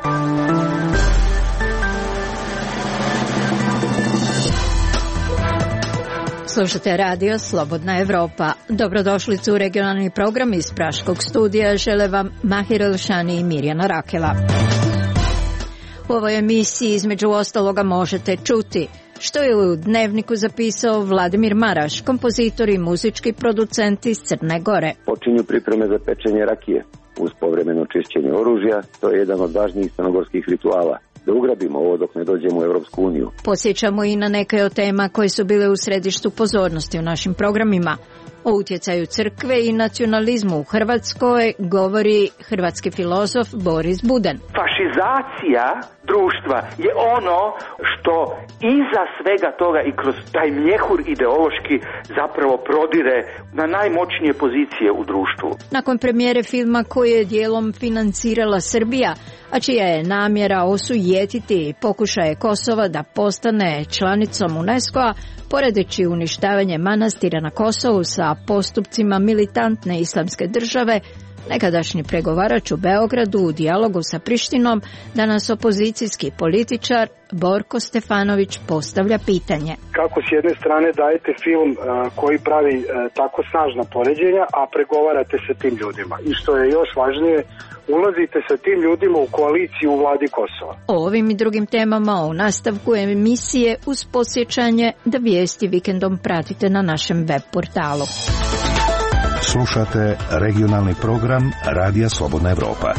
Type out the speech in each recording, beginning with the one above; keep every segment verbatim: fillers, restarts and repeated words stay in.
Slušate radio Slobodna Evropa. Dobrodošlicu u regionalni program iz Praškog studija. Žele vam Mahir Elšani i Mirjana Rakela. U ovoj emisiji između ostaloga možete čuti što je u Dnevniku zapisao Vladimir Maraš, kompozitor i muzički producent iz Crne Gore. Počinju pripreme za pečenje rakije uz povremeno čišćenje oružja. To je jedan od važnijih crnogorskih rituala. Da ugrabimo ovo dok ne dođemo u Europsku uniju. Posjećamo i na neke od tema koje su bile u središtu pozornosti u našim programima. O utjecaju crkve i nacionalizmu u Hrvatskoj govori hrvatski filozof Boris Buden. Fašizacija društva je ono što iza svega toga i kroz taj mjehur ideološki zapravo prodire na najmoćnije pozicije u društvu. Nakon premijere filma koji je dijelom financirala Srbija, a čija je namjera osujetiti pokušaje Kosova da postane članicom UNESCO-a, poredeći uništavanje manastira na Kosovu sa postupcima militantne islamske države, nekadašnji pregovarač u Beogradu u dijalogu sa Prištinom, danas opozicijski političar Borko Stefanović postavlja pitanje. Kako s jedne strane dajete film a, koji pravi a, tako snažna poređenja, a pregovarate sa tim ljudima? I što je još važnije, ulazite sa tim ljudima u koaliciju u vladi Kosova. O ovim i drugim temama u nastavku emisije uz podsjećanje da vijesti vikendom pratite na našem web portalu. Slušate regionalni program Radija Slobodna Evropa.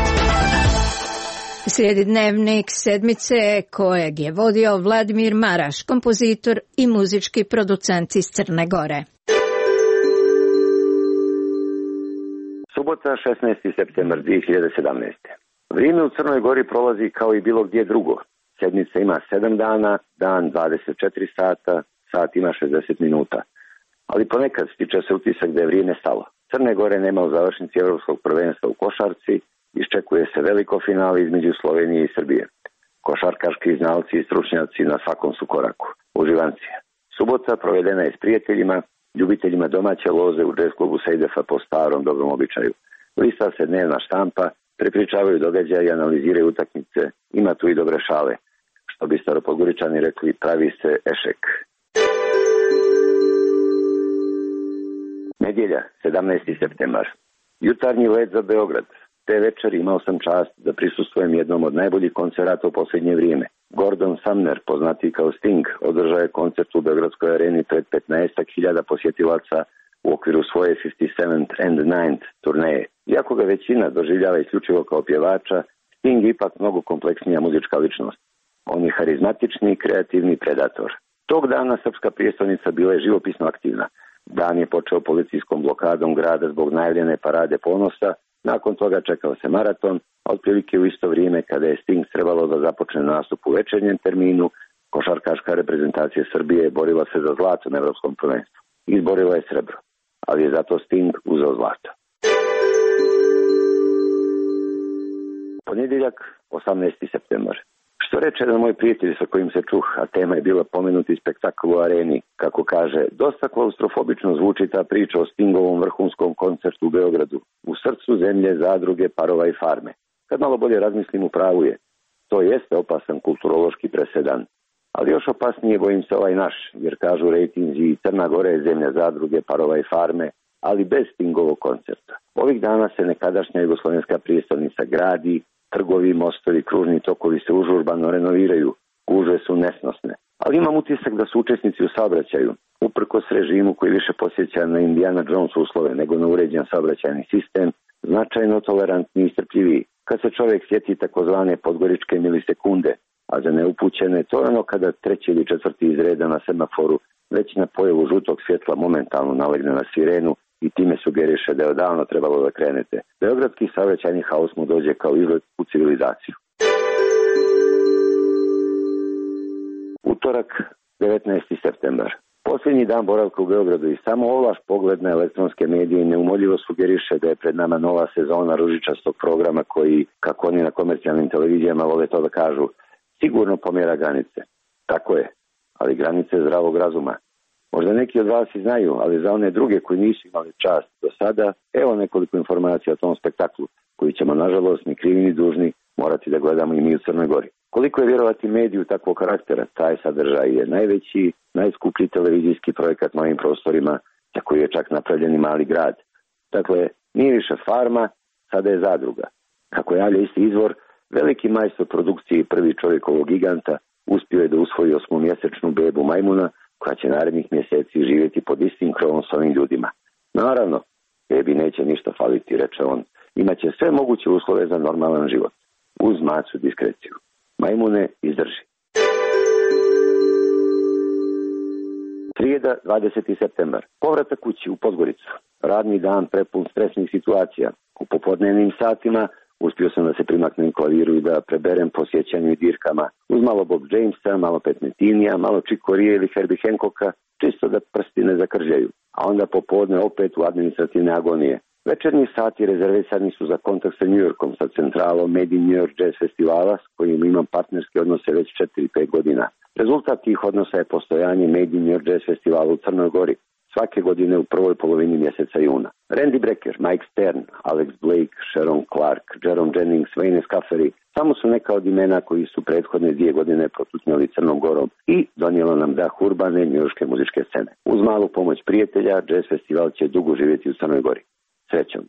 Slijedi Dnevnik sedmice kojeg je vodio Vladimir Maraš, kompozitor i muzički producent iz Crne Gore. Subota, šesnaesti septembar dvije hiljade sedamnaeste. Vrijeme u Crnoj Gori prolazi kao i bilo gdje drugo. Sedmica ima sedam dana, dan dvadeset četiri sata, sat ima šezdeset minuta. Ali ponekad stiče se utisak da je vrijeme stalo. Crne Gore nema u završnici Europskog prvenstva u košarci, iščekuje se veliko finale između Slovenije i Srbije. Košarkaški znalci i stručnjaci na svakom su koraku. Uživanci. Subota provedena je s prijateljima, ljubiteljima domaće loze u jazz klubu Sejdefa po starom dobrom običaju. Lista se dnevna štampa, prepričavaju događaje i analiziraju utakmice. Ima tu i dobre šale. Što bi Staropodgoričani rekli, pravi se ešek. Nedjelja, sedamnaesti septembar. Jutarnji let za Beograd. Te večer imao sam čast da prisustvujem jednom od najboljih koncerata u posljednje vrijeme. Gordon Sumner, poznati kao Sting, održao je koncert u Beogradskoj areni pred petnaest hiljada posjetilaca u okviru svoje pedeset sedmog and ninth turneje. Iako ga većina doživljava isključivo kao pjevača, Sting je ipak mnogo kompleksnija muzička ličnost. On je harizmatični, kreativni predator. Tog dana srpska prijestolnica bila je živopisno aktivna. Dan je počeo policijskom blokadom grada zbog najavljene parade ponosa. Nakon toga čekao se maraton, a otprilike u isto vrijeme kada je Sting trebalo da započne nastup u večernjem terminu, košarkaška reprezentacija Srbije borila se za zlato na Evropskom prvenstvu. Izborila je srebro, ali je zato Sting uzeo zlato. Ponedjeljak, osamnaesti septembar. Što reče jedan moj prijatelj sa kojim se čuh, a tema je bila pomenuti spektakl u areni, kako kaže, dosta klaustrofobično zvuči ta priča o Stingovom vrhunskom koncertu u Beogradu, u srcu zemlje, zadruge, parova i farme. Kad malo bolje razmislim, u pravu je. To jeste opasan kulturološki presedan. Ali još opasnije bojim se ovaj naš, jer kažu rejtinzi i Crna Gora je zemlja zadruge, parova i farme, ali bez Stingovog koncerta. Ovih dana se nekadašnja jugoslovenska prijestolnica gradi, trgovi, mostovi, kružni tokovi se užurbano renoviraju, gužve su nesnosne. Ali imam utisak da su učesnici u saobraćaju, uprkos režimu koji više posjeća na Indiana Jones uslove nego na uređen saobraćajni sistem, značajno tolerantni i strpljiviji. Kad se čovjek sjeti takozvane podgoričke milisekunde, a za neupućene to je ono kada treći ili četvrti iz reda na semaforu već na pojavu žutog svjetla momentalno nalegne na sirenu i time sugeriše da je odavno trebalo da krenete. Beogradski saobraćajni haos mu dođe kao izlet u civilizaciju. Utorak, devetnaesti septembar. Posljednji dan boravka u Beogradu i samo ovlaš pogled na elektronske medije neumoljivo sugeriše da je pred nama nova sezona ružičastog programa koji, kako oni na komercijalnim televizijama vole to da kažu, sigurno pomjera granice. Tako je, ali granice zdravog razuma. Možda neki od vas i znaju, ali za one druge koji nisu imali čast do sada, evo nekoliko informacija o tom spektaklu, koji ćemo, nažalost, ni krivi ni dužni morati da gledamo i mi u Crnoj Gori. Koliko je vjerovati mediju takvog karaktera, taj sadržaj je najveći, najskuplji televizijski projekat na ovim prostorima, za koji je čak napravljen i mali grad. Dakle, nije više farma, sada je zadruga. Kako javlja isti izvor, veliki majstor produkcije i prvi čovjek ovog giganta uspio je da usvoji osmomjesečnu bebu majmuna, koja će narednih mjeseci živjeti pod istim krovom s ovim ljudima. Naravno, bebi neće ništa faliti, reče on. Imaće sve moguće uslove za normalan život, uz macu diskreciju. Majmune, izdrži. Srijeda, dvadeseti septembar. Povratak kući u Podgoricu. Radni dan prepun stresnih situacija. U popodnevnim satima uspio sam da se primaknem klaviru i da preberem po sjećanju i dirkama. Uz malo Bob Jamesa, malo Pat Metinija, malo Chick Corea ili Herbie Hancocka, čisto da prsti ne zakržljaju. A onda popodne opet u administrativne agonije. Večernji sati rezervisani su za kontakt sa New Yorkom, sa centralom Made in New York Jazz Festivala, s kojim imam partnerske odnose već četiri pet godina. Rezultat tih odnosa je postojanje Made in New York Jazz Festivala u Crnoj Gori, svake godine u prvoj polovini mjeseca juna. Randy Brecker, Mike Stern, Alex Blake, Sharon Clark, Jerome Jennings, Wayne Scaffery, samo su neka od imena koji su prethodne dvije godine protutnjali Crnom Gorom i donijelo nam dah urbane njujorške muzičke scene. Uz malu pomoć prijatelja, Jazz Festival će dugo živjeti u Crnoj Gori. Srećom.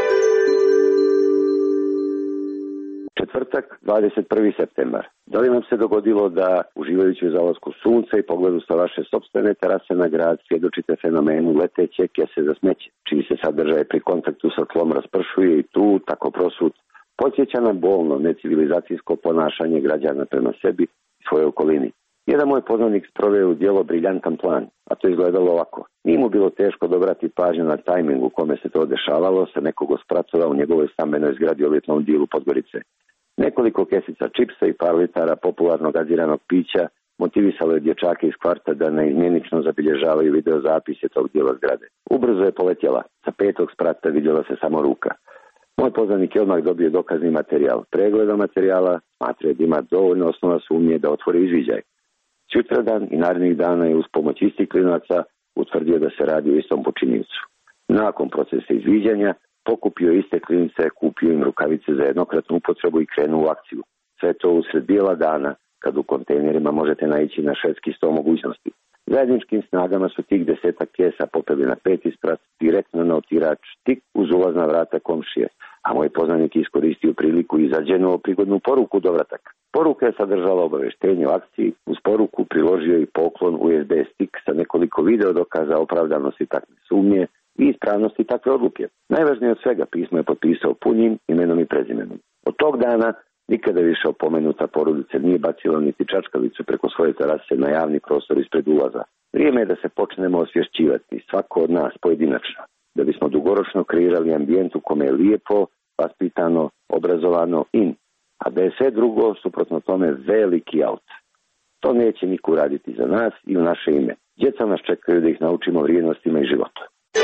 Četvrtak, dvadeset prvi septembar. Da li nam se dogodilo da, uživajući u zalasku sunca i pogledu sa vaše sopstvene terase na grad, svjedočite fenomenu leteće kese za smeće, čiji se sadržaj pri kontaktu sa tlom raspršuje i tu, tako prosut, podsjeća na bolno necivilizacijsko ponašanje građana prema sebi i svojoj okolini. Jedan moj poznanik sproveo u djelo briljantan plan, a to izgledalo ovako. Nije mu bilo teško dobrati pažnju na tajming u kome se to dešavalo, sa nekog spratova u njegovoj stambenoj zgradi u elitnom dijelu Podgorice. Nekoliko kesica čipsa i par litara popularnog gaziranog pića motivisalo je dječake iz kvarta da neizmjenično zabilježavaju videozapise tog dijela zgrade. Ubrzo je poletjela. Sa petog sprata vidjela se samo ruka. Moj poznanik je odmah dobio dokazni materijal. Pregledom materijala smatrao da ima dovoljno osnova sumnje da otvori izviđaj. Sutradan i narednih dana je uz pomoć istih klinaca utvrdio da se radi o istom počinjivcu. Nakon procesa izviđanja pokupio iste klinice, kupio im rukavice za jednokratnu upotrebu i krenuo u akciju. Sve to usred bijela dana, kad u kontejnerima možete naići na švedski sto mogućnosti. Zajedničkim snagama su tih desetak kesa popeli na peti sprat, direktno na otirač, tik uz ulazna vrata komšije, a moj poznanik iskoristio priliku i zađenuo prigodnu poruku dovratak. Poruka je sadržala obaveštenje o akciji, uz poruku priložio i poklon U S B stik sa nekoliko video dokaza opravdanosti takve sumnje i ispravnosti takve odluke. Najvažnije od svega pismo je potpisao punim imenom i prezimenom. Od tog dana nikada više opomenuta porodica nije bacila niti čačkalicu preko svoje terase na javni prostor ispred ulaza. Vrijeme je da se počnemo osvješćivati, svako od nas pojedinačno, da bismo dugoročno kreirali ambijent u kome je lijepo, vaspitano, obrazovano in, a da je sve drugo suprotno tome veliki aut. To neće niko uraditi za nas i u naše ime. Djeca nas čekaju da ih naučimo vrijednostima i životu.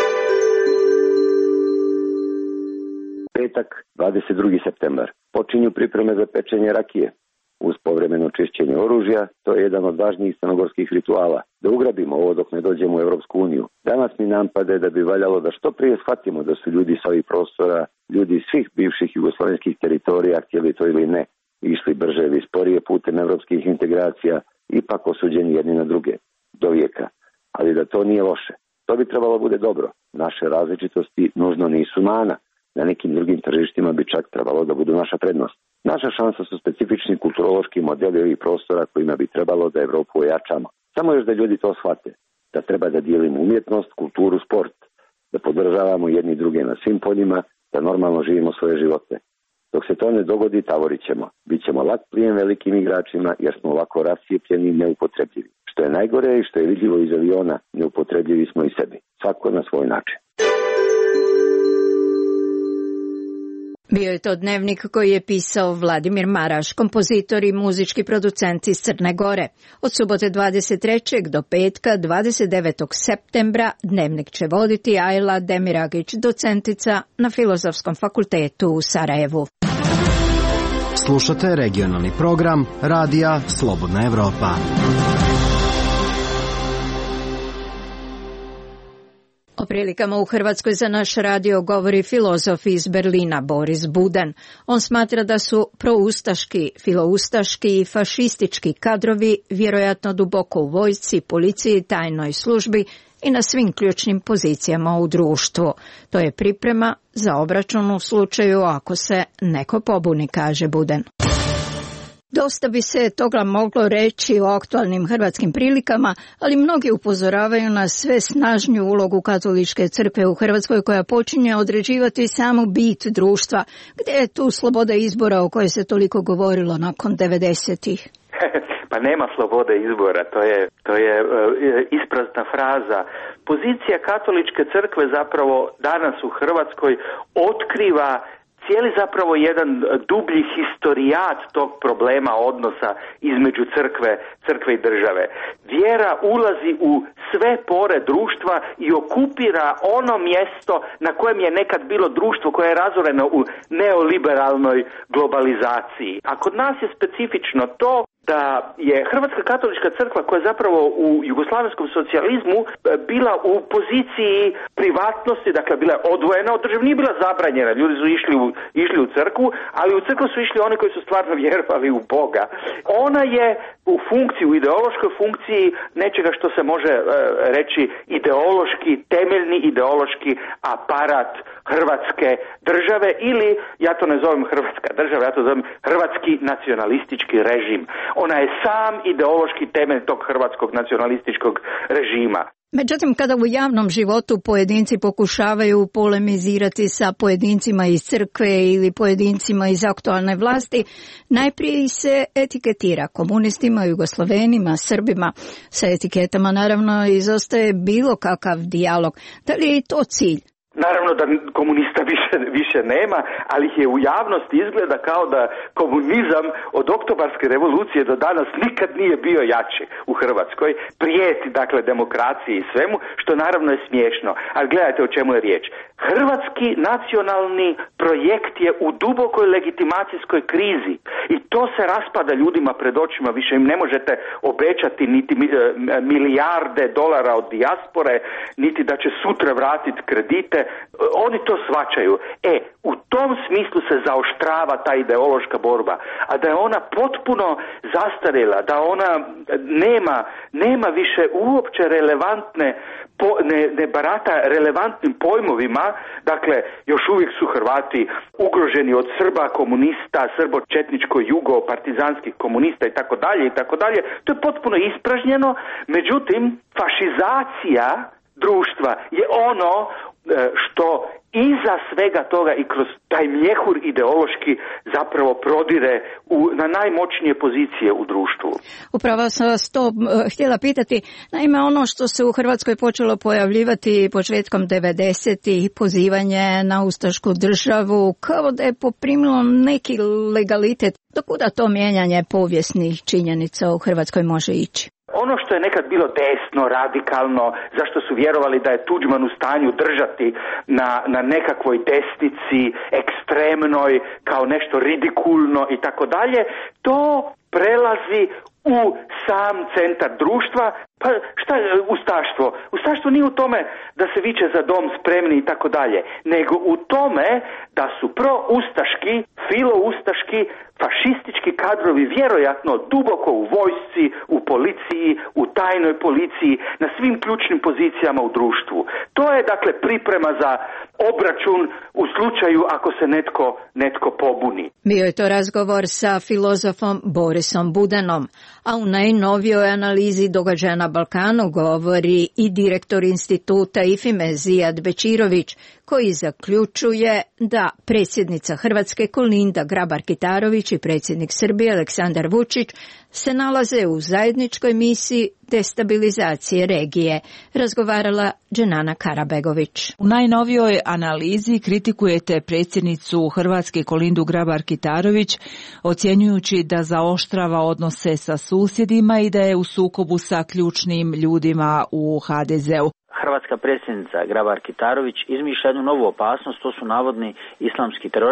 Petak, dvadeset drugi septembar. Počinju pripreme za pečenje rakije. Uz povremeno čišćenje oružja, to je jedan od važnijih crnogorskih rituala. Da ugrabimo ovo dok ne dođemo u Europsku uniju. Danas mi nam pade da bi valjalo da što prije shvatimo da su ljudi sa ovih prostora, ljudi svih bivših jugoslovenskih teritorija, htjeli to ili ne, išli brže ili sporije putem europskih integracija, ipak osuđeni jedni na druge, do vijeka. Ali da to nije loše. To bi trebalo bude dobro. Naše različitosti nužno nisu mana. Na nekim drugim tržištima bi čak trebalo da budu naša prednost. Naša šansa su specifični kulturološki modeli ovih prostora kojima bi trebalo da Evropu ojačamo. Samo još da ljudi to shvate. Da treba da dijelimo umjetnost, kulturu, sport. Da podržavamo jedni druge na svim poljima, da normalno živimo svoje živote. Dok se to ne dogodi, tavorit ćemo. Bićemo lak plijen velikim igračima jer smo ovako rascijepljeni i neupotrebljivi. Što je najgore i što je vidljivo iz aviona, neupotrebljivi smo i sebi. Svako na svoj način. Bio je to dnevnik koji je pisao Vladimir Maraš, kompozitor i muzički producent iz Crne Gore. Od subote dvadeset trećeg do petka dvadeset devetog septembra dnevnik će voditi Ajla Demiragić, docentica na Filozofskom fakultetu u Sarajevu. Slušate regionalni program Radija Slobodna Evropa. O prilikama u Hrvatskoj za naš radio govori filozof iz Berlina Boris Buden. On smatra da su proustaški, filoustaški i fašistički kadrovi vjerojatno duboko u vojsci, policiji, tajnoj službi i na svim ključnim pozicijama u društvu. To je priprema za obračun u slučaju ako se neko pobuni, kaže Buden. Dosta bi se toga moglo reći o aktualnim hrvatskim prilikama, ali mnogi upozoravaju na sve snažniju ulogu katoličke crkve u Hrvatskoj koja počinje određivati samu bit društva. Gdje je tu sloboda izbora o kojoj se toliko govorilo nakon devedesetih? Pa nema slobode izbora, to je, to je uh, isprazna fraza. Pozicija katoličke crkve zapravo danas u Hrvatskoj otkriva cijeli zapravo jedan dublji historijat tog problema odnosa između crkve, crkve i države. Vjera ulazi u sve pore društva i okupira ono mjesto na kojem je nekad bilo društvo koje je razoreno u neoliberalnoj globalizaciji. A kod nas je specifično to da je Hrvatska katolička crkva koja je zapravo u jugoslavenskom socijalizmu bila u poziciji privatnosti, dakle bila je odvojena od države, nije bila zabranjena, ljudi su išli u, išli u crkvu, ali u crkvu su išli oni koji su stvarno vjerovali u Boga. Ona je u funkciji, u ideološkoj funkciji nečega što se može e, reći ideološki, temeljni ideološki aparat Hrvatske države ili, ja to ne zovem Hrvatska država, ja to zovem hrvatski nacionalistički režim. Ona je sam ideološki temelj tog hrvatskog nacionalističkog režima. Međutim, kada u javnom životu pojedinci pokušavaju polemizirati sa pojedincima iz crkve ili pojedincima iz aktualne vlasti, najprije se etiketira komunistima, jugoslavenima, Srbima. Sa etiketama naravno izostaje bilo kakav dijalog. Da li je i to cilj? Naravno da komunista više, više nema, ali je u javnosti izgleda kao da komunizam od oktobarske revolucije do danas nikad nije bio jači u Hrvatskoj, prijeti dakle demokraciji i svemu, što naravno je smiješno. Ali gledajte o čemu je riječ. Hrvatski nacionalni projekt je u dubokoj legitimacijskoj krizi i to se raspada ljudima pred očima, više im ne možete obećati niti milijarde dolara od dijaspore, niti da će sutra vratiti kredite. Oni to shvaćaju. E, u tom smislu se zaoštrava ta ideološka borba, a da je ona potpuno zastarjela, da ona nema, nema više uopće relevantne, po, ne, ne barata relevantnim pojmovima, dakle, još uvijek su Hrvati ugroženi od Srba, komunista, srbo-četničko-jugo, partizanskih komunista i tako dalje i tako dalje. To je potpuno ispražnjeno, međutim, fašizacija društva je ono što iza svega toga i kroz taj mjehur ideološki zapravo prodire u, na najmoćnije pozicije u društvu. Upravo sam vas to htjela pitati. Naime, ono što se u Hrvatskoj počelo pojavljivati početkom devedesetih, pozivanje na ustašku državu, kao da je poprimilo neki legalitet. Dokuda to mijenjanje povijesnih činjenica u Hrvatskoj može ići? Ono što je nekad bilo desno, radikalno, zašto su vjerovali da je Tuđman u stanju držati na, na nekakvoj desnici, ekstremnoj, kao nešto ridikulno i tako dalje, to prelazi u sam centar društva. Pa šta je ustaštvo? Ustaštvo nije u tome da se viče za dom spremni i tako dalje, nego u tome da su proustaški, filoustaški, fašistički kadrovi vjerojatno duboko u vojsci, u policiji, u tajnoj policiji, na svim ključnim pozicijama u društvu. To je dakle priprema za obračun u slučaju ako se netko, netko pobuni. Bio je to razgovor sa filozofom Borisom Budenom, a u najnovijoj analizi događaja na Balkanu govori i direktor instituta IFIME Zijad Bečirović, koji zaključuje da predsjednica Hrvatske Kolinda Grabar-Kitarović i predsjednik Srbije Aleksandar Vučić se nalaze u zajedničkoj misiji destabilizacije regije, razgovarala Dženana Karabegović. U najnovijoj analizi kritikujete predsjednicu Hrvatske Kolindu Grabar-Kitarović, ocjenjujući da zaoštrava odnose sa susjedima i da je u sukobu sa ključnim ljudima u ha de zeu. Hrvatska predsjednica Grabar-Kitarović izmišlja jednu novu opasnost, to su navodni islamski teroristi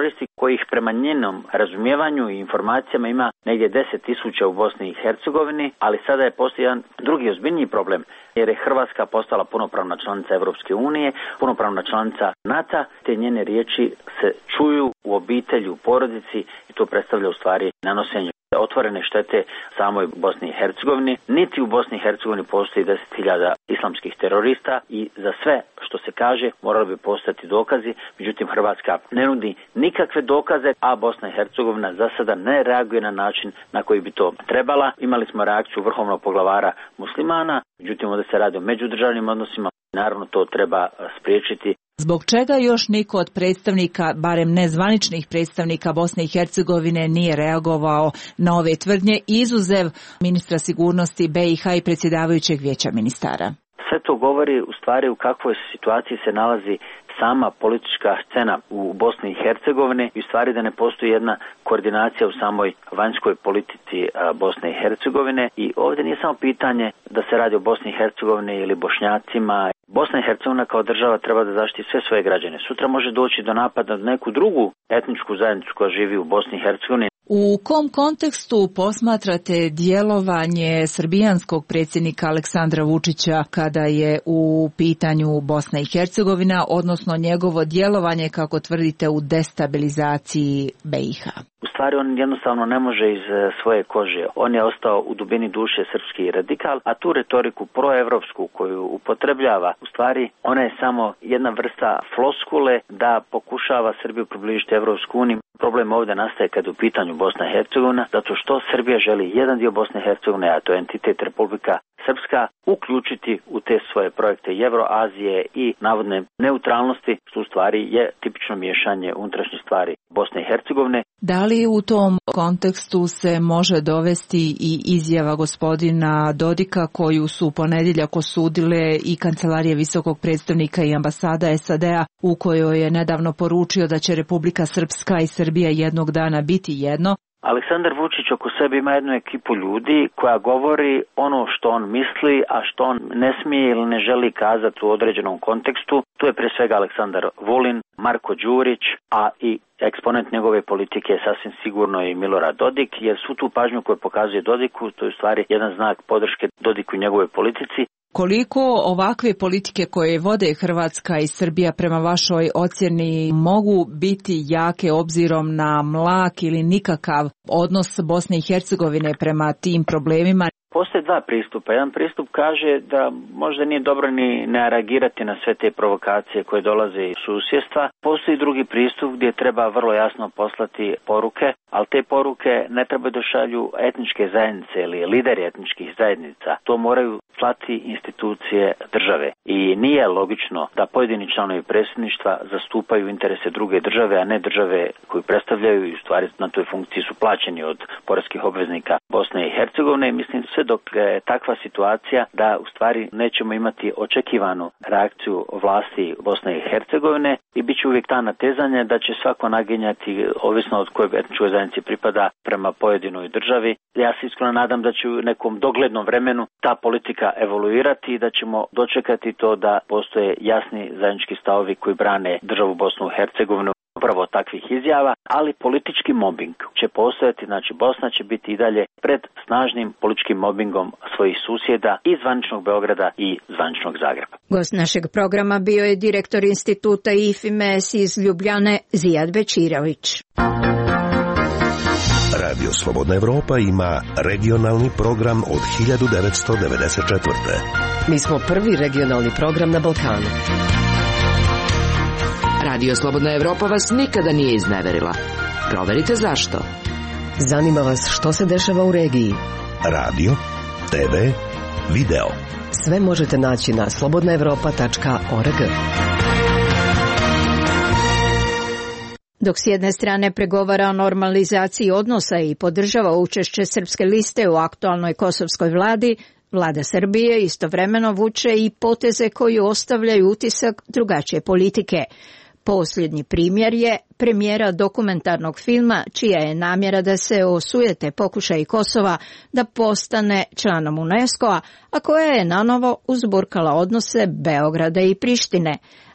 kojih prema njenom razumijevanju i informacijama ima negdje deset tisuća u Bosni i Hercegovini, ali sada je postoji jedan drugi ozbiljniji problem, jer je Hrvatska postala punopravna članica Europske unije, punopravna članica NATO, te njene riječi se čuju u obitelji, u porodici i to predstavlja u stvari nanosenje otvorene štete samoj Bosni i Hercegovini. Niti u Bosni i Hercegovini postoji deset hiljada islamskih terorista i za sve što se kaže morali bi postati dokazi, međutim Hrvatska ne nudi nikakve dokaze, a Bosna i Hercegovina za sada ne reaguje na način na koji bi to trebala. Imali smo reakciju vrhovnog poglavara muslimana, međutim ovdje se radi o međudržavnim odnosima, naravno to treba spriječiti. Zbog čega još niko od predstavnika, barem nezvaničnih predstavnika Bosne i Hercegovine, nije reagovao na ove tvrdnje, izuzev ministra sigurnosti B i H i predsjedavajućeg vijeća ministara? Sve to govori u stvari u kakvoj situaciji se nalazi sama politička scena u Bosni i Hercegovini i u stvari da ne postoji jedna koordinacija u samoj vanjskoj politici Bosne i Hercegovine. I ovdje nije samo pitanje da se radi o Bosni i Hercegovini ili Bošnjacima. Bosna i Hercegovina kao država treba da zaštiti sve svoje građane. Sutra može doći do napada na neku drugu etničku zajednicu koja živi u Bosni i Hercegovini. U kom kontekstu posmatrate djelovanje srbijanskog predsjednika Aleksandra Vučića kada je u pitanju Bosna i Hercegovina, odnosno njegovo djelovanje, kako tvrdite, u destabilizaciji B i H? U stvari on jednostavno ne može iz svoje kože. On je ostao u dubini duše srpski radikal, a tu retoriku proevropsku koju upotrebljava, u stvari ona je samo jedna vrsta floskule da pokušava Srbiju približiti Evropsku uniju. Problem ovdje nastaje kad je u pitanju Bosna i Hercegovina, zato što Srbija želi jedan dio Bosne i Hercegovine, a to je entitet Republika Srpska, uključiti u te svoje projekte Evroazije i navodne neutralnosti, što u stvari je tipično miješanje unutrašnje stvari Bosne i Hercegovine. Da li u tom kontekstu se može dovesti i izjava gospodina Dodika koju su u ponedjeljak osudile i Kancelarije visokog predstavnika i ambasada S A D-a, u kojoj je nedavno poručio da će Republika Srpska i Srbija jednog dana biti jedno? Aleksandar Vučić oko sebe ima jednu ekipu ljudi koja govori ono što on misli, a što on ne smije ili ne želi kazati u određenom kontekstu. Tu je pre svega Aleksandar Vulin, Marko Đurić, a i eksponent njegove politike je sasvim sigurno i Milorad Dodik, jer svu tu pažnju koju pokazuje Dodiku, to je u stvari jedan znak podrške Dodiku i njegove politici. Koliko ovakve politike koje vode Hrvatska i Srbija prema vašoj ocjeni mogu biti jake obzirom na mlak ili nikakav odnos Bosne i Hercegovine prema tim problemima? Postoje dva pristupa. Jedan pristup kaže da možda nije dobro ni ne reagirati na sve te provokacije koje dolaze iz susjedstva. Postoji drugi pristup gdje treba vrlo jasno poslati poruke, ali te poruke ne treba da šalju etničke zajednice ili lideri etničkih zajednica. To moraju slati institucije države. I nije logično da pojedini članovi predsjedništva zastupaju interese druge države, a ne države koju predstavljaju i u stvari na toj funkciji su plaćeni od poreskih obveznika Bosne i Hercegovine. Mislim sve dok je takva situacija da u stvari nećemo imati očekivanu reakciju vlasti Bosne i Hercegovine i bit će uvijek ta natezanje da će svako naginjati ovisno od koje etničkoj zajednici pripada prema pojedinoj državi. Ja se iskreno nadam da će u nekom doglednom vremenu ta politika evoluirati i da ćemo dočekati to da postoje jasni zajednički stavovi koji brane državu Bosnu i Hercegovinu upravo takvih izjava, ali politički mobbing će postojati, znači Bosna će biti i dalje pred snažnim političkim mobbingom svojih susjeda i zvaničnog Beograda i zvaničnog Zagreba. Gost našeg programa bio je direktor instituta I F I M E S iz Ljubljane Zijad Bečirović. Radio Slobodna Evropa ima regionalni program od hiljadu devetsto devedeset četvrte. Mi smo prvi regionalni program na Balkanu. Radio Slobodna Evropa vas nikada nije izneverila. Proverite zašto. Zanima vas što se dešava u regiji. Radio, T V, video. Sve možete naći na slobodna evropa tačka org. Dok s jedne strane pregovara o normalizaciji odnosa i podržava učešće srpske liste u aktualnoj kosovskoj vladi, vlada Srbije istovremeno vuče i poteze koji ostavljaju utisak drugačije politike. Posljednji primjer je premijera dokumentarnog filma čija je namjera da se osujete pokušaj Kosova da postane članom UNESCO-a, a koja je nanovo uzburkala odnose Beograda i Prištine.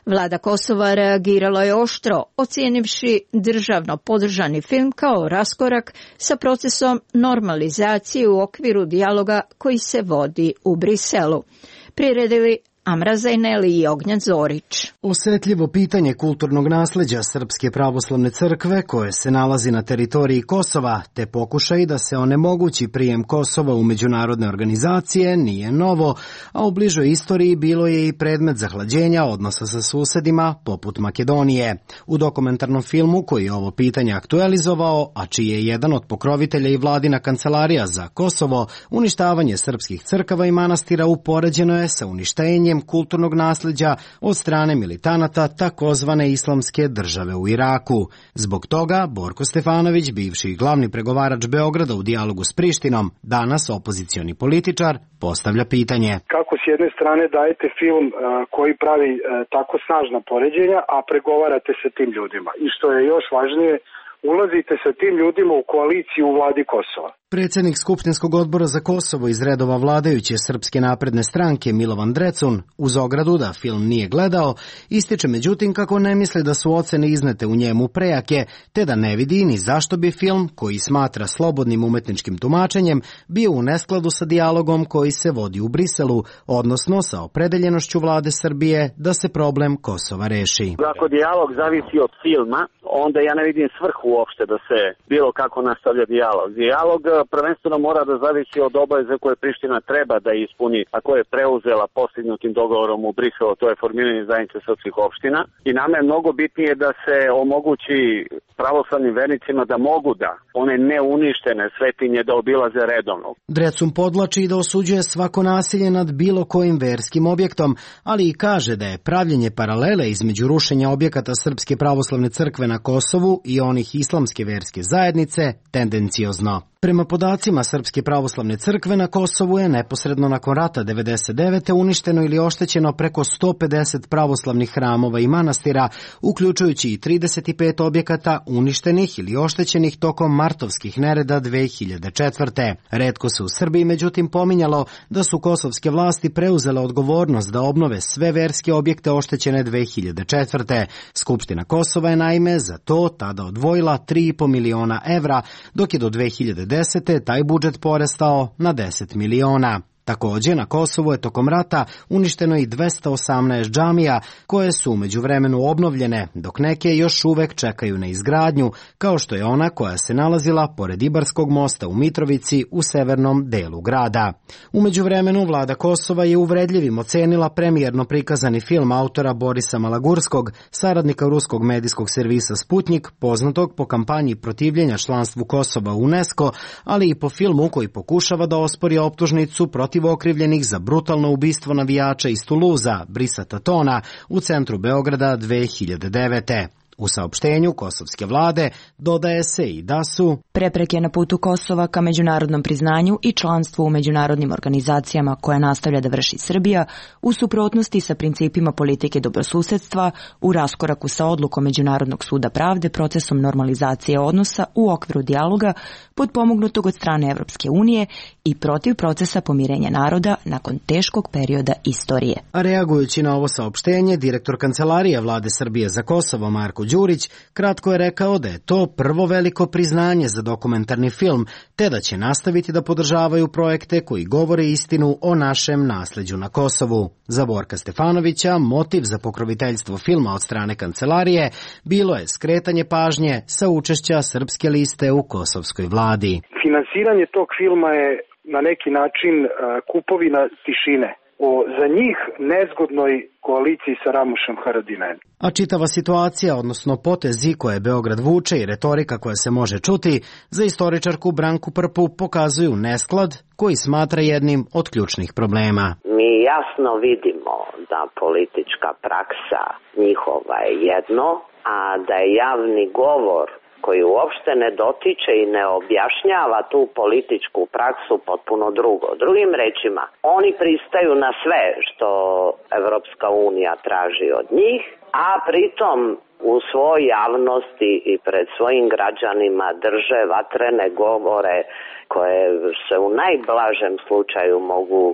Vlada Kosova reagirala je oštro, ocijenivši državno podržani film kao raskorak sa procesom normalizacije u okviru dijaloga koji se vodi u Briselu. Priredili Amra Zajneli i Ognjen Zorić. Osetljivo pitanje kulturnog nasleđa Srpske pravoslavne crkve koje se nalazi na teritoriji Kosova, te pokušaj da se onemogući prijem Kosova u međunarodne organizacije nije novo, a u bližoj istoriji bilo je i predmet zahlađenja odnosa sa susedima poput Makedonije. U dokumentarnom filmu koji je ovo pitanje aktualizovao, a čiji je jedan od pokrovitelja i vladina kancelarija za Kosovo, uništavanje srpskih crkava i manastira upoređeno je sa uništenjem kulturnog nasleđa od strane militanata takozvane islamske države u Iraku. Zbog toga Borko Stefanović, bivši glavni pregovarač Beograda u dijalogu s Prištinom, danas opozicioni političar, postavlja pitanje. Kako s jedne strane dajete film uh, koji pravi uh, tako snažna poređenja, a pregovarate sa tim ljudima? I što je još važnije, ulazite sa tim ljudima u koaliciju u vladi Kosova. Predsjednik Skupštinskog odbora za Kosovo iz redova vladajuće Srpske napredne stranke Milovan Drecun, uz ogradu da film nije gledao, ističe međutim kako ne misli da su ocene iznete u njemu prejake, te da ne vidi ni zašto bi film, koji smatra slobodnim umetničkim tumačenjem, bio u neskladu sa dijalogom koji se vodi u Briselu, odnosno sa opredeljenošću vlade Srbije da se problem Kosova reši. Ako dijalog zavisi od filma, onda ja ne vidim svrhu uopšte da se bilo kako nastavlja dijalog. Dijalog prvenstveno mora da zavisi od obaveze koje Priština treba da ispuni, a koje je preuzela postignutim dogovorom u Briselu, to je formiranje zajednice srpskih opština. I nama je mnogo bitnije da se omogući pravoslavnim vernicima da mogu da one neuništene svetinje da obilaze redovno. Drecun podlači i da osuđuje svako nasilje nad bilo kojim verskim objektom, ali i kaže da je pravljenje paralele između rušenja objekata Srpske pravoslavne crkve na Kosovu i onih islamske verske zajednice tendenciozno. Prema podacima Srpske pravoslavne crkve na Kosovu je neposredno nakon rata devedeset devete uništeno ili oštećeno preko sto pedeset pravoslavnih hramova i manastira, uključujući i trideset pet objekata uništenih ili oštećenih tokom martovskih nereda dve hiljade četvrte. Retko se u Srbiji međutim pominjalo da su kosovske vlasti preuzele odgovornost da obnove sve verske objekte oštećene dve hiljade četvrte. Skupština Kosova je naime za to tada odvojila tri i po miliona evra, dok je do dve hiljade desete taj budžet porastao na deset miliona. Također, na Kosovu je tokom rata uništeno i dvesta osamnaest džamija, koje su u međuvremenu obnovljene, dok neke još uvek čekaju na izgradnju, kao što je ona koja se nalazila pored Ibarskog mosta u Mitrovici u severnom delu grada. U međuvremenu vlada Kosova je uvredljivim ocenila premijerno prikazani film autora Borisa Malagurskog, saradnika ruskog medijskog servisa Sputnjik, poznatog po kampanji protivljenja članstvu Kosova u UNESCO, ali i po filmu koji pokušava da ospori optužnicu protiv okrivljenih za brutalno ubistvo navijača iz Tuluza, Brisa Tatona, u centru Beograda dve hiljade devete. U saopštenju kosovske vlade dodaje se i da su prepreke na putu Kosova ka međunarodnom priznanju i članstvu u međunarodnim organizacijama koje nastavlja da vrši Srbija u suprotnosti sa principima politike dobrosusedstva, u raskoraku sa odlukom Međunarodnog suda pravde procesom normalizacije odnosa u okviru dijaloga potpomognutog od strane Evropske unije i protiv procesa pomirenja naroda nakon teškog perioda istorije. A reagujući na ovo saopštenje, direktor Kancelarije vlade Srbije za Kosovo Marko Đurić kratko je rekao da je to prvo veliko priznanje za dokumentarni film, te da će nastaviti da podržavaju projekte koji govore istinu o našem nasleđu na Kosovu. Za Borka Stefanovića motiv za pokroviteljstvo filma od strane Kancelarije bilo je skretanje pažnje sa učešća Srpske liste u kosovskoj vladi. Finansiranje tog filma je na neki način kupovina tišine o za njih nezgodnoj koaliciji sa Ramušem Haradinajem. A čitava situacija, odnosno potezi koje Beograd vuče i retorika koja se može čuti, za istoričarku Branku Prpu pokazuju nesklad koji smatra jednim od ključnih problema. Mi jasno vidimo da politička praksa njihova je jedno, a da je javni govor koji uopšte ne dotiče i ne objašnjava tu političku praksu potpuno drugo. Drugim rečima, oni pristaju na sve što Evropska unija traži od njih, a pritom u svojoj javnosti i pred svojim građanima drže vatrene govore koje se u najblažem slučaju mogu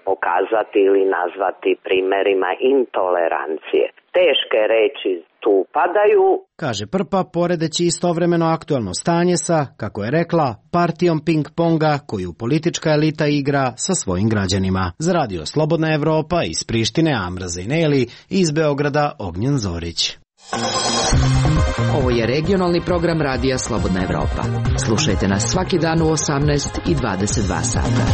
pokazati ili nazvati primerima intolerancije. Teške reči tu padaju. Kaže Prpa, poredeći istovremeno aktualno stanje sa, kako je rekla, partijom ping-ponga koju politička elita igra sa svojim građanima. Za radio Slobodna Evropa iz Prištine Amra Zejneli i iz Beograda Ognjen Zorić. Ovo je regionalni program radija Slobodna Evropa. Slušajte nas svaki dan u osamnaest i dvadeset dva sata.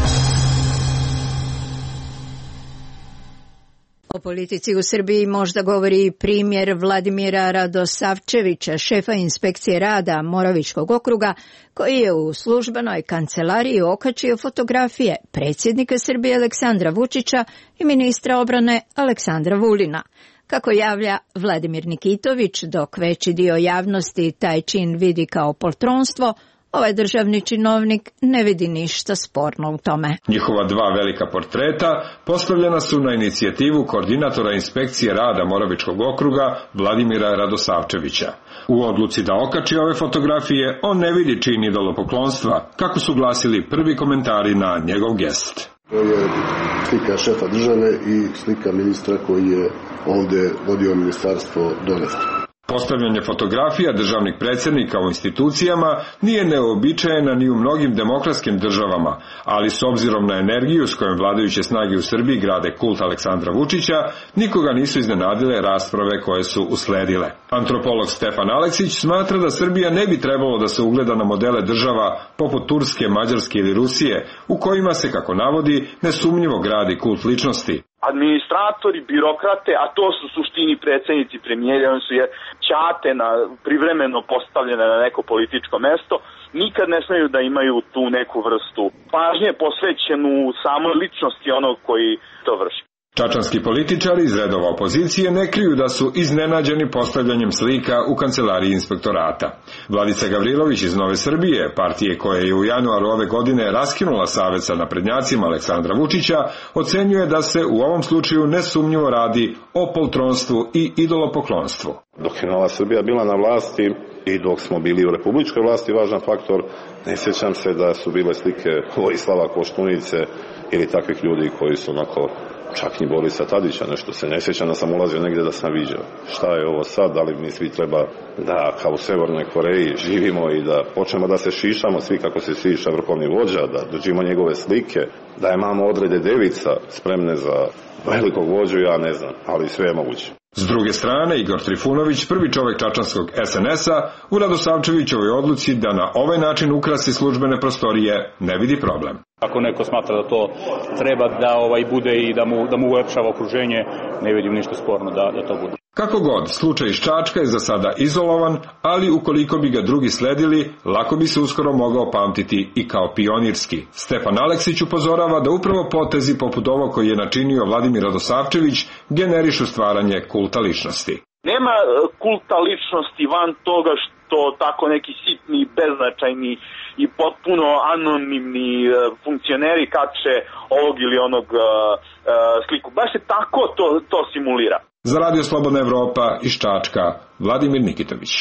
O politici u Srbiji možda govori primjer Vladimira Radosavčevića, šefa inspekcije rada Moravičkog okruga, koji je u službenoj kancelariji okačio fotografije predsjednika Srbije Aleksandra Vučića i ministra obrane Aleksandra Vulina. Kako javlja Vladimir Nikitović, dok veći dio javnosti taj čin vidi kao poltronstvo, ovaj državni činovnik ne vidi ništa sporno u tome. Njihova dva velika portreta postavljena su na inicijativu koordinatora inspekcije rada Moravičkog okruga Vladimira Radosavčevića. U odluci da okači ove fotografije, on ne vidi čin idolopoklonstva, kako su glasili prvi komentari na njegov gest. To je slika šefa države i slika ministra koji je ovde vodio ministarstvo dodatno. Postavljanje fotografija državnih predsjednika u institucijama nije neobičajena ni u mnogim demokratskim državama, ali s obzirom na energiju s kojom vladajuće snage u Srbiji grade kult Aleksandra Vučića, nikoga nisu iznenadile rasprave koje su usledile. Antropolog Stefan Aleksić smatra da Srbija ne bi trebalo da se ugleda na modele država poput Turske, Mađarske ili Rusije, u kojima se, kako navodi, nesumnjivo gradi kult ličnosti. Administratori, birokrate, a to su suštini predsjednici, premijeri, oni su je ćate na, privremeno postavljene na neko političko mesto, nikad ne smeju da imaju tu neku vrstu pažnje posvećenu samoj ličnosti onog koji to vrši. Čačanski političari iz redova opozicije ne kriju da su iznenađeni postavljanjem slika u kancelariji inspektorata. Vladica Gavrilović iz Nove Srbije, partije koja je u januaru ove godine raskinula savez sa naprednjacima Aleksandra Vučića, ocenjuje da se u ovom slučaju nesumnjivo radi o poltronstvu i idolopoklonstvu. Dok je Nova Srbija bila na vlasti i dok smo bili u republičkoj vlasti, važan faktor, ne sjećam se da su bile slike Vojislava Koštunice ili takvih ljudi koji su onako, čak ni Borisa Tadića, nešto se ne sjećam da sam ulazio negdje da sam viđao. Šta je ovo sad, da li mi svi treba da kao u Severnoj Koreji živimo i da počnemo da se šišamo svi kako se šiša vrhovni vođa, da držimo njegove slike, da imamo odrede devica spremne za velikog vođu, ja ne znam, ali sve je moguće. S druge strane, Igor Trifunović, prvi čovjek čačanskog es en es a, u Radosavčevićovoj odluci da na ovaj način ukrasi službene prostorije ne vidi problem. Ako neko smatra da to treba da ovaj bude i da mu, da mu ulepšava okruženje, ne vidim ništa sporno da, da to bude. Kako god, slučaj iz Čačka je za sada izolovan, ali ukoliko bi ga drugi sledili, lako bi se uskoro mogao pamtiti i kao pionirski. Stefan Aleksić upozorava da upravo potezi poput ovo koji je načinio Vladimir Radosavčević generišu stvaranje kulta ličnosti. Nema kulta ličnosti van toga što tako neki sitni, beznačajni i potpuno anonimni funkcioneri kače ovog ili onog uh, uh, sliku. Baš se tako to, to simulira. Za Radio Slobodna Evropa iz Čačka, Vladimir Nikitović.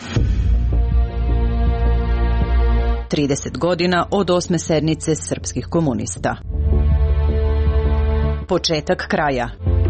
trideset godina od osme sednice srpskih komunista. Početak kraja.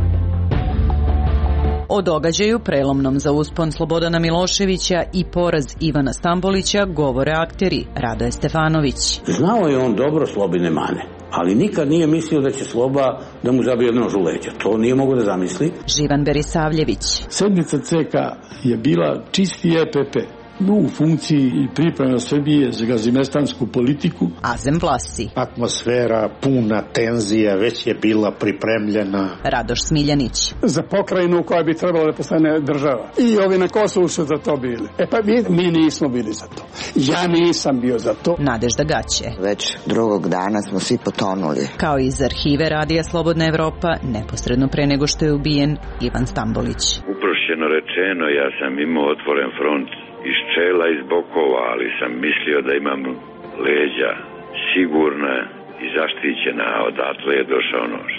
O događaju prelomnom za uspon Slobodana Miloševića i poraz Ivana Stambolića govore akteri Radoje Stefanović. Znao je on dobro Slobine mane, ali nikad nije mislio da će Sloba da mu zabije nož u leđa. To nije mogo da zamisli. Živan Berisavljević. Sednica ce ka je bila čisti e pe pe. No, u funkciji i priprema Srbije za gazimestansku politiku. Azem Vlasi. Atmosfera puna tenzija već je bila pripremljena. Radoš Smiljanić. Za pokrajinu koja bi trebala da postane država. I ovi na Kosovu su za to bili. E pa mi, mi nismo bili za to. Ja nisam bio za to. Nadežda Gaće. Već drugog dana smo svi potonuli. Kao iz arhive Radija Slobodna Evropa, neposredno pre nego što je ubijen Ivan Stambolić. Uprošćeno rečeno, ja sam imao otvoren front iz čela, iz bokova, ali sam mislio da imam leđa sigurna i zaštićena, a odatle je došao nož.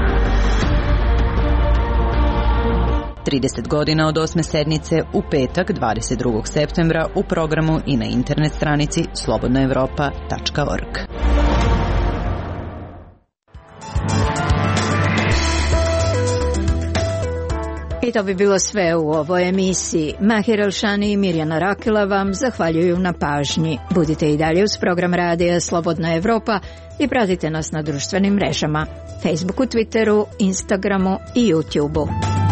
trideset godina od osme sednice u petak dvadeset drugog septembra u programu i na internet stranici slobodna evropa tačka org. I to bi bilo sve u ovoj emisiji. Mahir Elšani i Mirjana Rakila vam zahvaljuju na pažnji. Budite i dalje uz program radija Slobodna Evropa i pratite nas na društvenim mrežama, Facebooku, Twitteru, Instagramu i YouTubeu.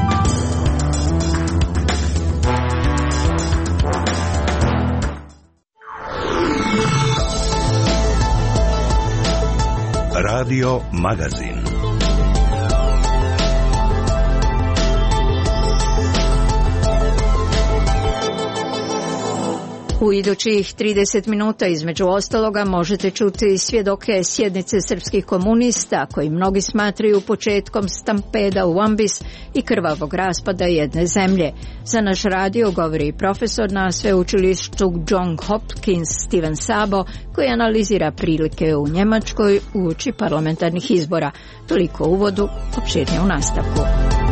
Radio Magazin. U idućih trideset minuta između ostaloga možete čuti svjedoke sjednice srpskih komunista koji mnogi smatraju početkom stampeda u Ambis i krvavog raspada jedne zemlje. Za naš radio govori profesor na sveučilištu Johns Hopkins Steven Sabo koji analizira prilike u Njemačkoj uoči parlamentarnih izbora. Toliko u uvodu, opširnije u nastavku.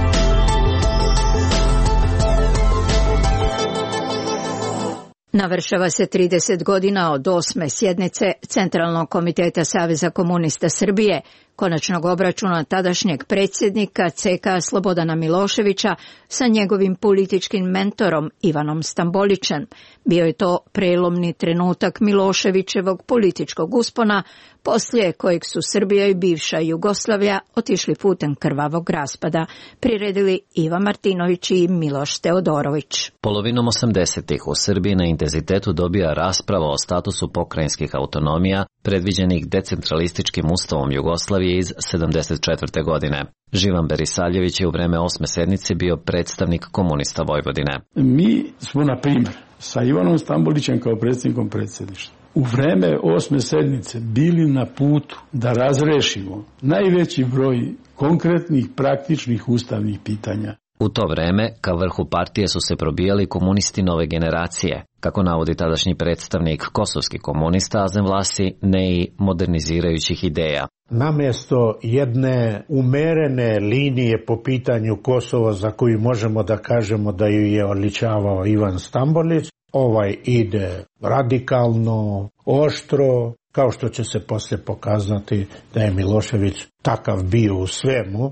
Navršava se trideset godina od osme sjednice Centralnog komiteta Saveza komunista Srbije, konačnog obračuna tadašnjeg predsjednika C K Slobodana Miloševića sa njegovim političkim mentorom Ivanom Stambolićem. Bio je to prelomni trenutak Miloševićevog političkog uspona, poslije kojeg su Srbija i bivša Jugoslavija otišli putem krvavog raspada, priredili Iva Martinović i Miloš Teodorović. Polovinom osamdesetih u Srbiji na intenzitetu dobija rasprava o statusu pokrajinskih autonomija predviđenih decentralističkim ustavom Jugoslavije iz sedamdeset četvrte. godine. Živan Berisaljević je u vreme osme sednice bio predstavnik komunista Vojvodine. Mi smo, na primjer, sa Ivanom Stambolićem kao predsjednikom predsjedništva u vreme osme sednice bili na putu da razrešimo najveći broj konkretnih, praktičnih ustavnih pitanja. U to vreme, ka vrhu partije su se probijali komunisti nove generacije, kako navodi tadašnji predstavnik kosovskih komunista Azem Vlasi, ne i modernizirajućih ideja. Namjesto jedne umerene linije po pitanju Kosova za koju možemo da kažemo da ju je odličavao Ivan Stambolić, ovaj ide radikalno, oštro, kao što će se poslije pokazati da je Milošević takav bio u svemu.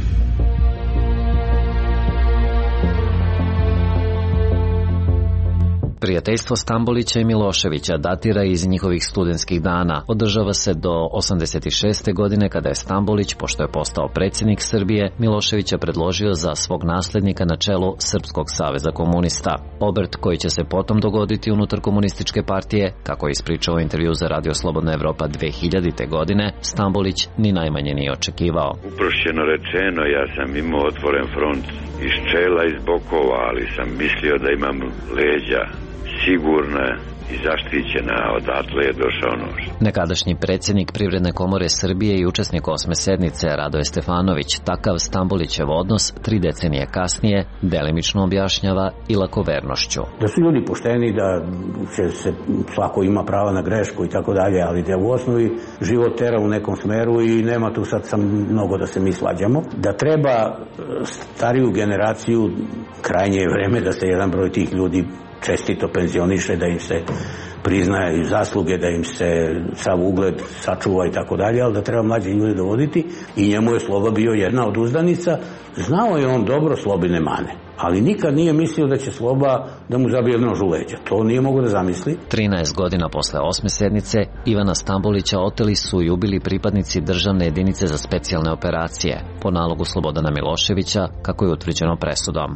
Prijateljstvo Stambolića i Miloševića datira iz njihovih studentskih dana. Održava se do osamdeset šeste. godine kada je Stambolić, pošto je postao predsjednik Srbije, Miloševića predložio za svog naslednika na čelu Srpskog saveza komunista. Obrt koji će se potom dogoditi unutar komunističke partije, kako je ispričao u intervju za Radio Slobodna Evropa dve hiljadite. godine, Stambolić ni najmanje nije očekivao. Uprošćeno rečeno, ja sam imao otvoren front iz čela, iz bokova, ali sam mislio da imam leđa sigurna i zaštićena, odatle je došao nož. Nekadašnji predsjednik Privredne komore Srbije i učesnik osme sednice Radoje Stefanović takav Stambolićev odnos tri decenije kasnije delimično objašnjava i lakovernošću. Da su ljudi pošteni, da će se, svako ima pravo na grešku i tako dalje, ali da u osnovi život tera u nekom smeru i nema tu sad sam mnogo da se mi slađamo. Da treba stariju generaciju, krajnje je vreme da se jedan broj tih ljudi čestito penzioniše, da im se priznaje i zasluge, da im se sav ugled sačuva i tako dalje, ali da treba mlađi ljudi dovoditi i njemu je Sloba bio jedna od uzdanica. Znao je on dobro Slobine mane, ali nikad nije mislio da će Sloba da mu zabije nož u leđa. To nije mogo da zamisli. trinaest godina posle osme sednice Ivana Stambolića oteli su i ubili pripadnici državne jedinice za specijalne operacije po nalogu Slobodana Miloševića, kako je utvrđeno presudom.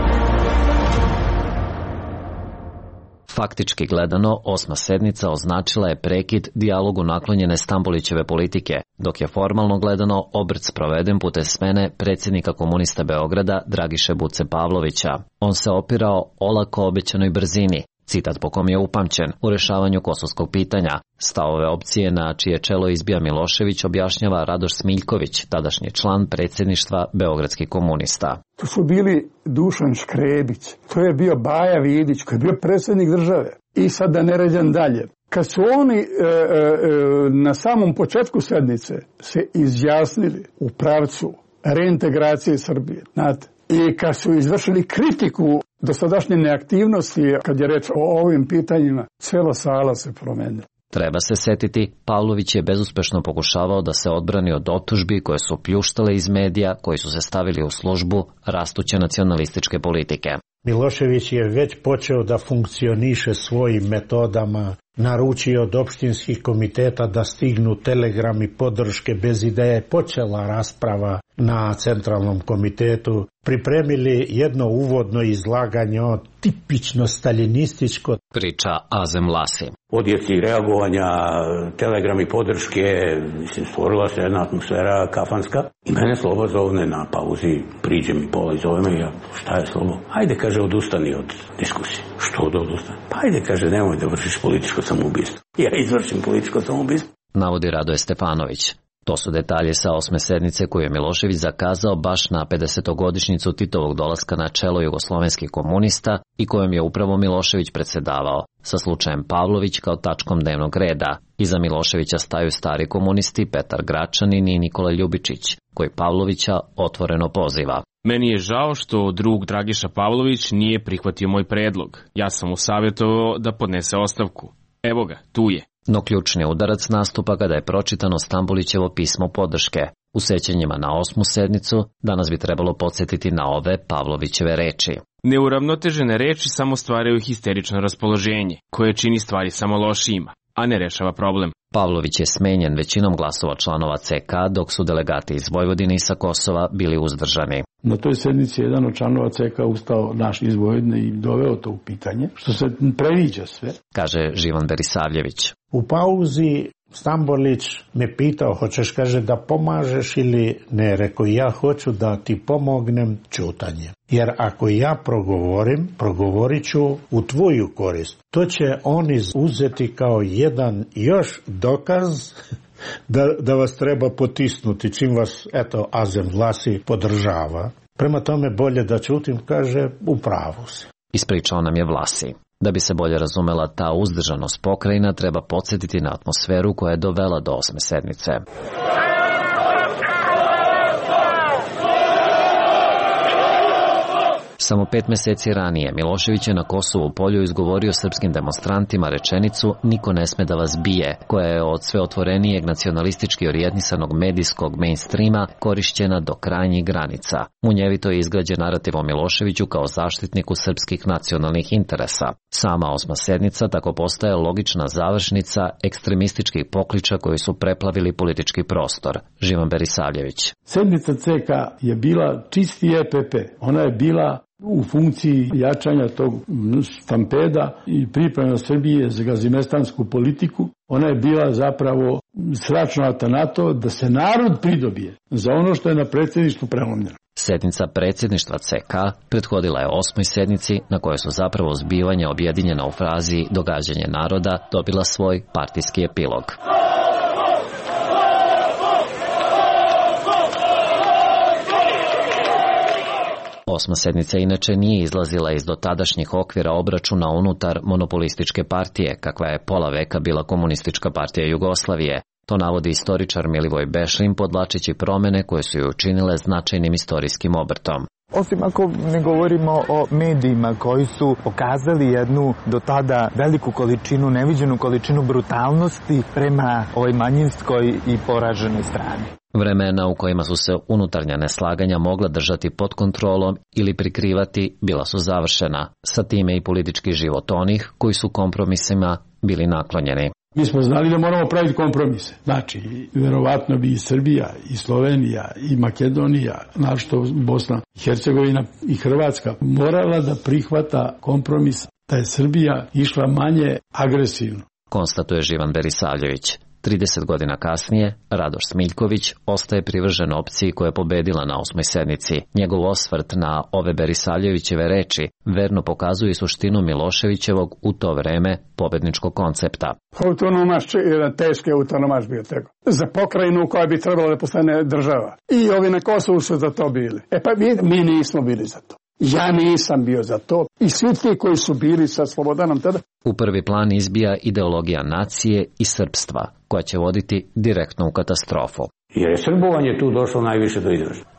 Faktički gledano, osma sednica označila je prekid dijalogu naklonjene Stambolićeve politike, dok je formalno gledano obrt sproveden putem smene predsjednika komunista Beograda Dragiše Buce Pavlovića. On se opirao olako obećanoj brzini, citat po kom je upamćen, u rešavanju kosovskog pitanja. Stavove opcije na čije čelo izbija Milošević objašnjava Radoš Smiljković, tadašnji član predsjedništva beogradskih komunista. To su bili Dušan Škrebić, to je bio Baja Vidić, koji je bio predsjednik države. I sad da ne ređam dalje. Kad su oni e, e, na samom početku sednice se izjasnili u pravcu reintegracije Srbije, znate, i kad su izvršili kritiku dosadašnje neaktivnosti, kad je reč o ovim pitanjima, cela sala se promenila. Treba se setiti, Pavlović je bezuspešno pokušavao da se odbrani od optužbi koje su pljuštale iz medija koji su se stavili u službu rastuće nacionalističke politike. Milošević je već počeo da funkcioniše svojim metodama, naručio od opštinskih komiteta da stignu telegrami podrške bez ideje, počela rasprava na centralnom komitetu, pripremili jedno uvodno izlaganje o tipično staljinističko, priča Azem Vlasi. Odjeci reagovanja, telegrami podrške, mislim, stvorila se jedna atmosfera kafanska i mene Slobo zovne na pauzi, priđe mi pola i zove me, ja, šta je Slobo? Ajde, kaže, odustani od diskusije. Što da odustani? Pa ajde, kaže, nemoj da vršiš političko samoubistvo. Ja izvršim političko samoubistvo. Navodi Radoje Stefanović. To su detalje sa osme sednice koju je Milošević zakazao baš na pedesetogodišnjicu Titovog dolaska na čelo jugoslovenskih komunista i kojom je upravo Milošević predsedavao, sa slučajem Pavlović kao tačkom dnevnog reda. Iza Miloševića staju stari komunisti Petar Gračanin i Nikola Ljubičić, koji Pavlovića otvoreno poziva. Meni je žao što drug Dragiša Pavlović nije prihvatio moj predlog. Ja sam mu savjetovao da podnese ostavku. Evo ga, tu je. No ključni udarac nastupa kada je pročitano Stambolićevo pismo podrške. U sećanjima na osmu sednicu danas bi trebalo podsjetiti na ove Pavlovićeve reči. Neuravnotežene reči samo stvaraju histerično raspoloženje, koje čini stvari samo lošijima, a ne rešava problem. Pavlović je smenjen većinom glasova članova ce ka, dok su delegati iz Vojvodine i sa Kosova bili uzdržani. Na toj sednici jedan od članova ce ka ustao naš iz Vojvodine i doveo to u pitanje, što se previđa sve, kaže Živan Berisavljević. U pauzi Stambolić me pitao, hoćeš, kaže, da pomažeš ili ne? Rekao, ja hoću da ti pomognem ćutanjem. Jer ako ja progovorim, progovorit ću u tvoju korist. To će oni uzeti kao jedan još dokaz da, da vas treba potisnuti, čim vas, eto, Azem Vlasi podržava. Prema tome bolje da ćutim, kaže, u pravu si. Ispričao nam je Vlasi. Da bi se bolje razumela ta uzdržanost pokrajina, treba podsjetiti na atmosferu koja je dovela do osme sednice. Samo pet meseci ranije Milošević je na Kosovu polju izgovorio srpskim demonstrantima rečenicu "Niko ne sme da vas bije", koja je od sve otvorenijeg nacionalistički orijentisanog medijskog mainstreama korišćena do krajnjih granica. Munjevito je izgrađen narativ o Miloševiću kao zaštitniku srpskih nacionalnih interesa. Sama osma sednica tako postaje logična završnica ekstremističkih pokliča koji su preplavili politički prostor. Živan Berisavljević. Sednica ce ka je bila čisti e pe pe. Ona je bila u funkciji jačanja tog stampeda i priprema Srbije za gazimestansku politiku. Ona je bila zapravo sračunata na to da se narod pridobije za ono što je na predsjedništvu prelomljeno. Sednica predsjedništva ce ka prethodila je osmoj sednici na kojoj su zapravo zbivanja objedinjena u frazi "događanje naroda" dobila svoj partijski epilog. Osma sednica inače nije izlazila iz dotadašnjih okvira obračuna unutar monopolističke partije, kakva je pola veka bila Komunistička partija Jugoslavije. To navodi istoričar Milivoj Bešlin, podvlačeći promene koje su ju učinile značajnim istorijskim obrtom. Osim ako ne govorimo o medijima koji su pokazali jednu do tada veliku količinu, neviđenu količinu brutalnosti prema ovoj manjinskoj i poraženoj strani. Vremena u kojima su se unutarnja neslaganja mogla držati pod kontrolom ili prikrivati bila su završena, sa time i politički život onih koji su kompromisima bili naklonjeni. Mi smo znali da moramo praviti kompromise. Znači, verovatno bi i Srbija, i Slovenija, i Makedonija, našto Bosna i Hercegovina i Hrvatska morala da prihvata kompromis, da je Srbija išla manje agresivno. Konstatuje Živan Berisavljević. trideset godina kasnije, Radoš Smiljković ostaje privržen opciji koja je pobedila na osmoj sednici. Njegov osvrt na ove Berisavljevićeve reči verno pokazuje suštinu Miloševićevog u to vreme pobedničkog koncepta. Autonomaš je teški autonomaš bio tego. Za pokrajinu koja bi trebala da postane država. I ovi na Kosovu su za to bili. E pa mi, mi nismo bili za to. Ja nisam bio za to. I svi ti koji su bili sa Slobodanom tada. U prvi plan izbija ideologija nacije i srpstva, koja će voditi direktno u katastrofu. Jer je srbovanje tu došlo najviše do izražaja.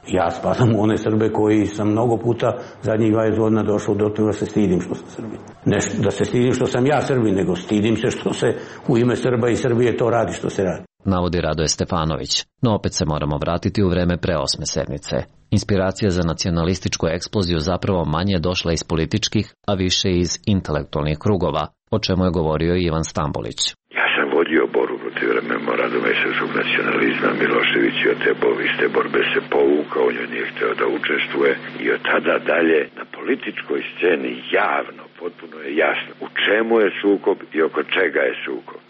Ja spadam u one Srbe koji sam mnogo puta zadnjih dvadeset godina došao do toga da se stidim što sam Srbin. Ne da se stidim što sam ja Srbin, nego stidim se što se u ime Srba i Srbije to radi što se radi. Navodi Radoje Stefanović, no opet se moramo vratiti u vreme pre osme sednice. Inspiracija za nacionalističku eksploziju zapravo manje je došla iz političkih, a više iz intelektualnih krugova, o čemu je govorio Ivan Stambolić. Ja sam vodio borbu protiv memoranduma i srpskog nacionalizma. Milošević je od te iste borbe se povukao, on je nije hteo da učestvuje i od tada dalje na političkoj sceni javno, potpuno je jasno u čemu je sukob i oko čega je sukob.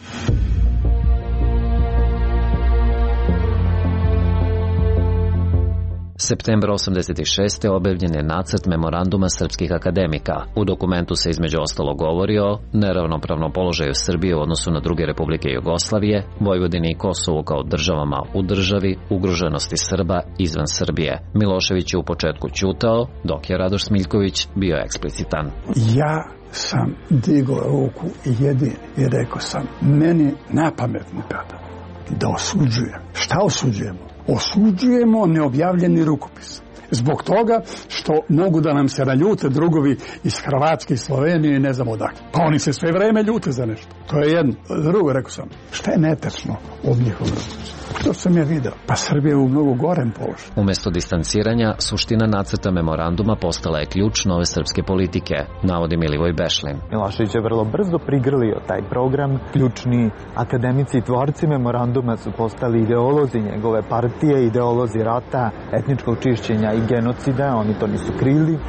September osamdeset šeste. objavljen je nacrt memoranduma srpskih akademika. U dokumentu se između ostalo govori o neravnopravnom položaju Srbije u odnosu na druge republike Jugoslavije, Vojvodini i Kosovu kao državama u državi, ugroženosti Srba izvan Srbije. Milošević je u početku ćutao, dok je Radoš Smiljković bio eksplicitan. Ja sam digao ruku jedini i rekao sam, meni na pamet ne pada da osuđujem. Šta osuđujemo? Osuđujemo neobjavljeni rukopis. Zbog toga što mogu da nam se naljute drugovi iz Hrvatske i Slovenije i ne znam odakle. Pa oni se sve vreme ljute za nešto. To je jedno. Drugo, rekao sam, šta je netačno od njihovog rukopisa? To sam ja video. Pa Srbija je u mnogo gorem položaju. Umjesto distanciranja, suština nacrta memoranduma postala je ključ nove srpske politike, navodi Milivoj Bešlin. Milošević je vrlo brzo prigrlio taj program. Ključni akademici i tvorci memoranduma su postali ideolozi njegove partije, ideolozi rata, etničkog čišćenja i genocida. Oni to nisu krili.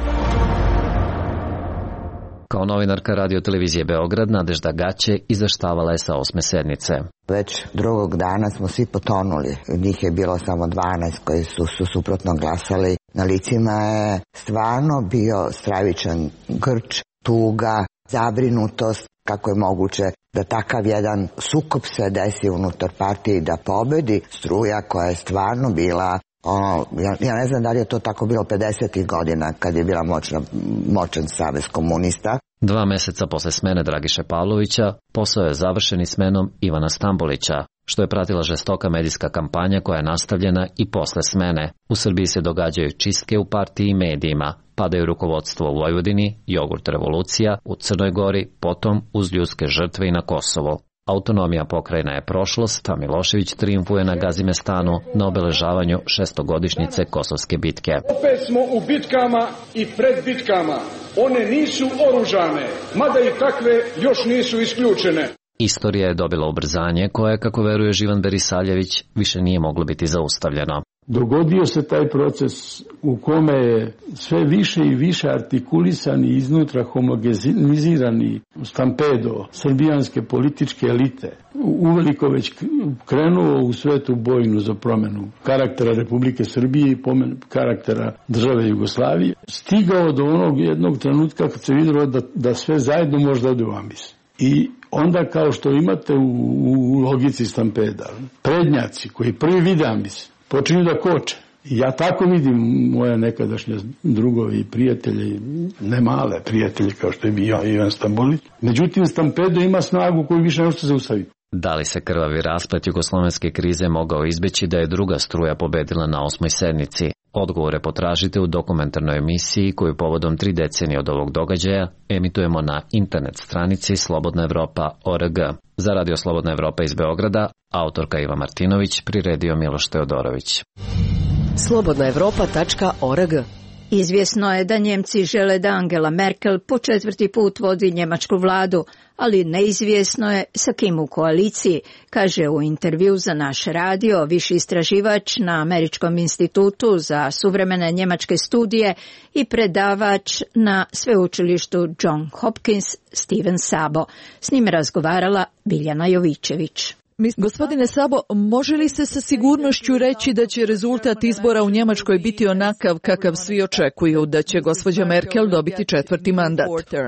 Kao novinarka Radio televizije Beograd, Nadežda Gaće izveštavala je sa osme sednice. Već drugog dana smo svi potonuli. Njih je bilo samo dvanaest koji su, su suprotno glasali. Na licima je stvarno bio stravičan grč, tuga, zabrinutost. Kako je moguće da takav jedan sukob se desi unutar partije i da pobedi struja koja je stvarno bila... Ono, ja, ja ne znam da li je to tako bilo pedesetih godina kad je bila moćna, moćan savez komunista. Dva meseca posle smene Dragiše Pavlovića posao je završen i smenom Ivana Stambolića, što je pratila žestoka medijska kampanja koja je nastavljena i posle smene. U Srbiji se događaju čistke u partiji i medijima, padaju rukovodstvo u Vojvodini, jogurt revolucija, u Crnoj Gori, potom uz ljudske žrtve i na Kosovo. Autonomija pokrajina je prošlost, a Milošević triumfuje na Gazimestanu na obeležavanju šestogodišnjice Kosovske bitke. Opet smo u bitkama i pred bitkama. One nisu oružane, mada i takve još nisu isključene. Istorija je dobila ubrzanje koje, kako veruje Živan Berisaljević, više nije moglo biti zaustavljeno. Dogodio se taj proces u kome je sve više i više artikulisani iznutra homogenizirani stampedo srbijanske političke elite uveliko već krenuo u svetu bojnu za promenu karaktera Republike Srbije i pomen karaktera države Jugoslavije, stigao do onog jednog trenutka kad se vidjelo da, da sve zajedno može da ode u ambis. I onda, kao što imate u, u logici stampeda, prednjaci koji prvi vide ambis počinju da koče. Ja tako vidim moje nekadašnje drugovi i prijatelje, ne male prijatelje kao što je bio Ivan Stambolić. Međutim, stampedo ima snagu koju više ne može se zaustaviti. Da li se krvavi rasplet jugoslovenske krize mogao izbeći da je druga struja pobedila na osmoj sednici? Odgovore potražite u dokumentarnoj emisiji koju povodom tri decenije od ovog događaja emitujemo na internet stranici Slobodna Evropa tačka org. Za Radio Slobodna Evropa iz Beograda, autorka Iva Martinović, priredio Miloš Teodorović. Slobodna Evropa tačka org. Izvjesno je da Njemci žele da Angela Merkel po četvrti put vodi njemačku vladu, ali neizvjesno je sa kim u koaliciji, kaže u intervju za naš radio viši istraživač na Američkom institutu za suvremene njemačke studije i predavač na sveučilištu John Hopkins Steven Sabo. S njim razgovarala Biljana Jovićević. Gospodine Sabo, može li se sa sigurnošću reći da će rezultat izbora u Njemačkoj biti onakav kakav svi očekuju, da će gospođa Merkel dobiti četvrti mandat?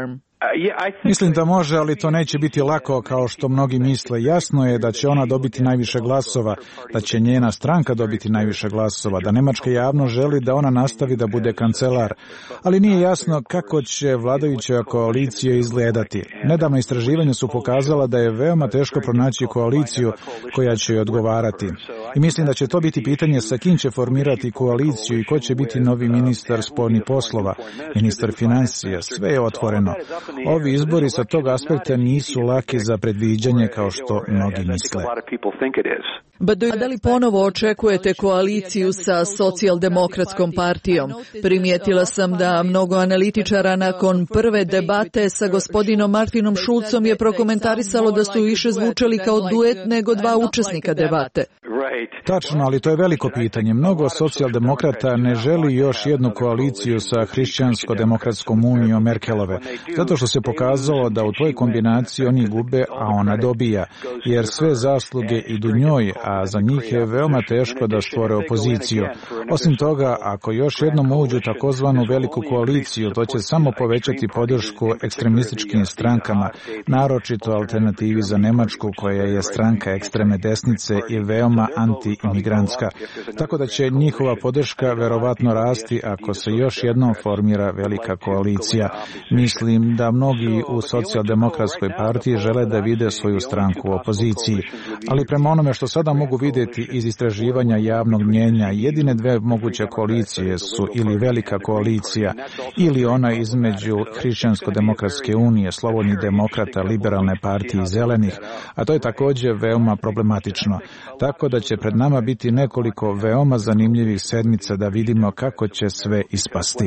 Mislim da može, ali to neće biti lako kao što mnogi misle. Jasno je da će ona dobiti najviše glasova, da će njena stranka dobiti najviše glasova, da nemačka javnost želi da ona nastavi da bude kancelar, ali nije jasno kako će vladajuća koalicija izgledati. Nedavno istraživanja su pokazala da je veoma teško pronaći koaliciju koja će joj odgovarati. I mislim da će to biti pitanje sa kim će formirati koaliciju i ko će biti novi ministar spoljnih poslova, ministar financija, sve je otvoreno. Ovi izbori sa tog aspekta nisu laki za predviđanje kao što mnogi misle. Da li ponovo očekujete koaliciju sa socijaldemokratskom partijom? Primijetila sam da mnogo analitičara nakon prve debate sa gospodinom Martinom Schulzom je prokomentarisalo da su više zvučali kao duet nego dva učesnika debate. Tačno, ali to je veliko pitanje. Mnogo socijaldemokrata ne želi još jednu koaliciju sa Hrišćansko-demokratskom unijom Merkelove, zato što se pokazalo da u toj kombinaciji oni gube, a ona dobija, jer sve zasluge idu njoj, a za njih je veoma teško da stvore opoziciju. Osim toga, ako još jednom uđu takozvanu veliku koaliciju, to će samo povećati podršku ekstremističkim strankama, naročito Alternativi za Nemačku, koja je stranka ekstremne desnice i veoma anti-imigrantska. Tako da će njihova podrška verovatno rasti ako se još jednom formira velika koalicija. Mislim da mnogi u socijaldemokratskoj partiji žele da vide svoju stranku u opoziciji, ali prema onome što sada mogu vidjeti iz istraživanja javnog mnjenja, jedine dve moguće koalicije su ili velika koalicija ili ona između Hrišćansko-demokratske unije, Slobodnih demokrata, Liberalne partije i Zelenih, a to je također veoma problematično. Tako da će pred nama biti nekoliko veoma zanimljivih sedmica da vidimo kako će sve ispasti.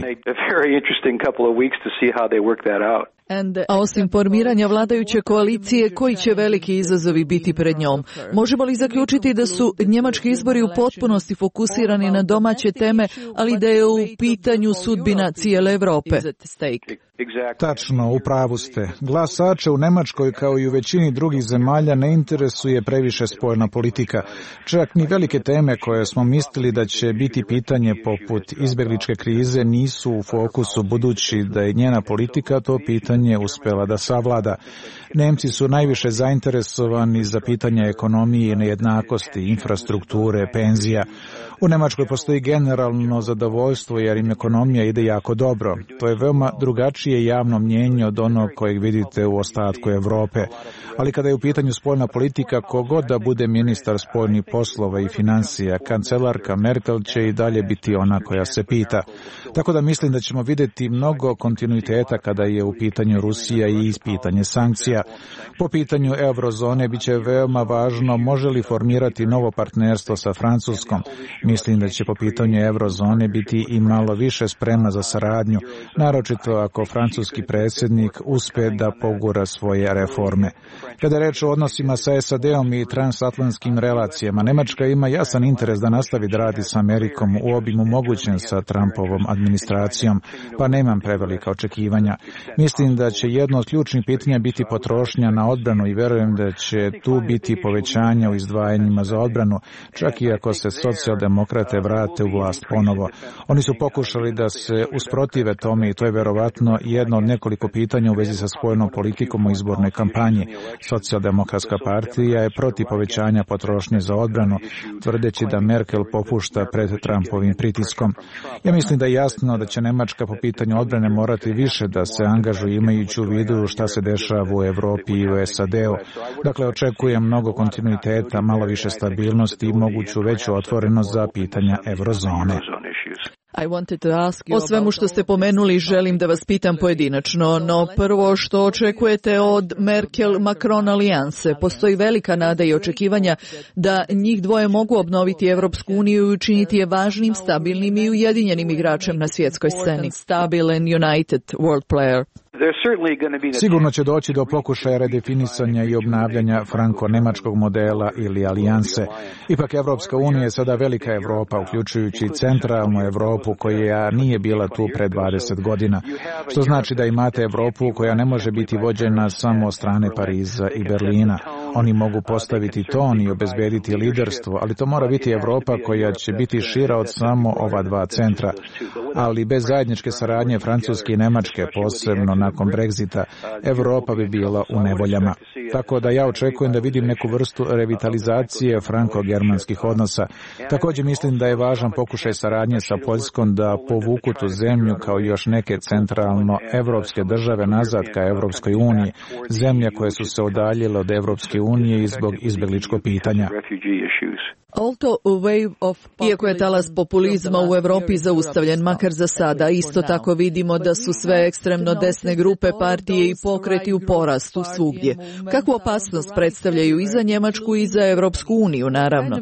A osim formiranja vladajuće koalicije, koji će veliki izazovi biti pred njom? Možemo li zaključiti da su njemački izbori u potpunosti fokusirani na domaće teme, ali da je u pitanju sudbina cijele Evrope? Tačno, u pravu ste. Glasače u Nemačkoj kao i u većini drugih zemalja ne interesuje previše spoljna politika. Čak ni velike teme koje smo mislili da će biti pitanje poput izbjegličke krize nisu u fokusu, budući da je njena politika to pitanje uspela da savlada. Nemci su najviše zainteresovani za pitanja ekonomije i nejednakosti, infrastrukture, penzija. U Nemačkoj postoji generalno zadovoljstvo jer im ekonomija ide jako dobro. To je veoma drugačije javno mnjenje od onog kojeg vidite u ostatku Evrope. Ali kada je u pitanju spoljna politika, kogod da bude ministar spoljnih poslova i financija, kancelarka Merkel će i dalje biti ona koja se pita. Tako da mislim da ćemo vidjeti mnogo kontinuiteta kada je u pitanju Rusija i pitanje sankcija. Po pitanju eurozone bit će veoma važno može li formirati novo partnerstvo sa Francuskom. Mislim da će po pitanju eurozone biti i malo više spremna za saradnju, naročito ako francuski predsjednik uspe da pogura svoje reforme. Kada je reč o odnosima sa S A D-om i transatlantskim relacijama, Nemačka ima jasan interes da nastavi da radi sa Amerikom u obimu mogućem sa Trumpovom administracijom, pa nemam prevelika očekivanja. Mislim da će jedno od ključnih pitanja biti potrošnja na odbranu i verujem da će tu biti povećanja u izdvajanjima za odbranu, čak i ako se socijaldemokrate vrate u vlast ponovo. Oni su pokušali da se usprotive tome i to je verovatno jedno od nekoliko pitanja u vezi sa spoljnom politikom u izbornoj kampanji. Socijaldemokratska partija je protiv povećanja potrošnje za odbranu, tvrdeći da Merkel popušta pred Trumpovim pritiskom. Ja mislim da je jasno da će Nemačka po pitanju odbrane morati više da se angažuje imajući u vidu šta se dešava u Evropi i u S A D-u. Dakle, očekujem mnogo kontinuiteta, malo više stabilnosti i moguću veću otvorenost za pitanja eurozone. O svemu što ste pomenuli želim da vas pitam pojedinačno, no prvo što očekujete od Merkel-Macron alijanse? Postoji velika nada i očekivanja da njih dvoje mogu obnoviti Evropsku uniju i učiniti je važnim, stabilnim i ujedinjenim igračem na svjetskoj sceni. Stabilen United World Player. Sigurno će doći do pokušaja redefinisanja i obnavljanja franko-nemačkog modela ili alijanse. Ipak Evropska unija je sada velika Evropa, uključujući centralnu Evropu koja nije bila tu pre dvadeset godina. Što znači da imate Evropu koja ne može biti vođena samo od strane Pariza i Berlina. Oni mogu postaviti ton i obezbediti liderstvo, ali to mora biti Evropa koja će biti šira od samo ova dva centra. Ali bez zajedničke saradnje Francuske i Nemačke, posebno nakon Brexita, Evropa bi bila u nevoljama. Tako da ja očekujem da vidim neku vrstu revitalizacije franko-germanskih odnosa. Također mislim da je važan pokušaj saradnje sa Poljskom da povuku tu zemlju kao još neke centralno-evropske države nazad ka Evropskoj uniji, zemlje koje su se udaljile od Evropske unije i zbog izbegličkog pitanja. Iako je talas populizma u Evropi zaustavljen, makar za sada, isto tako vidimo da su sve ekstremno desne grupe, partije i pokreti u porastu svugdje. Kakvu opasnost predstavljaju i za Njemačku i za Evropsku uniju, naravno?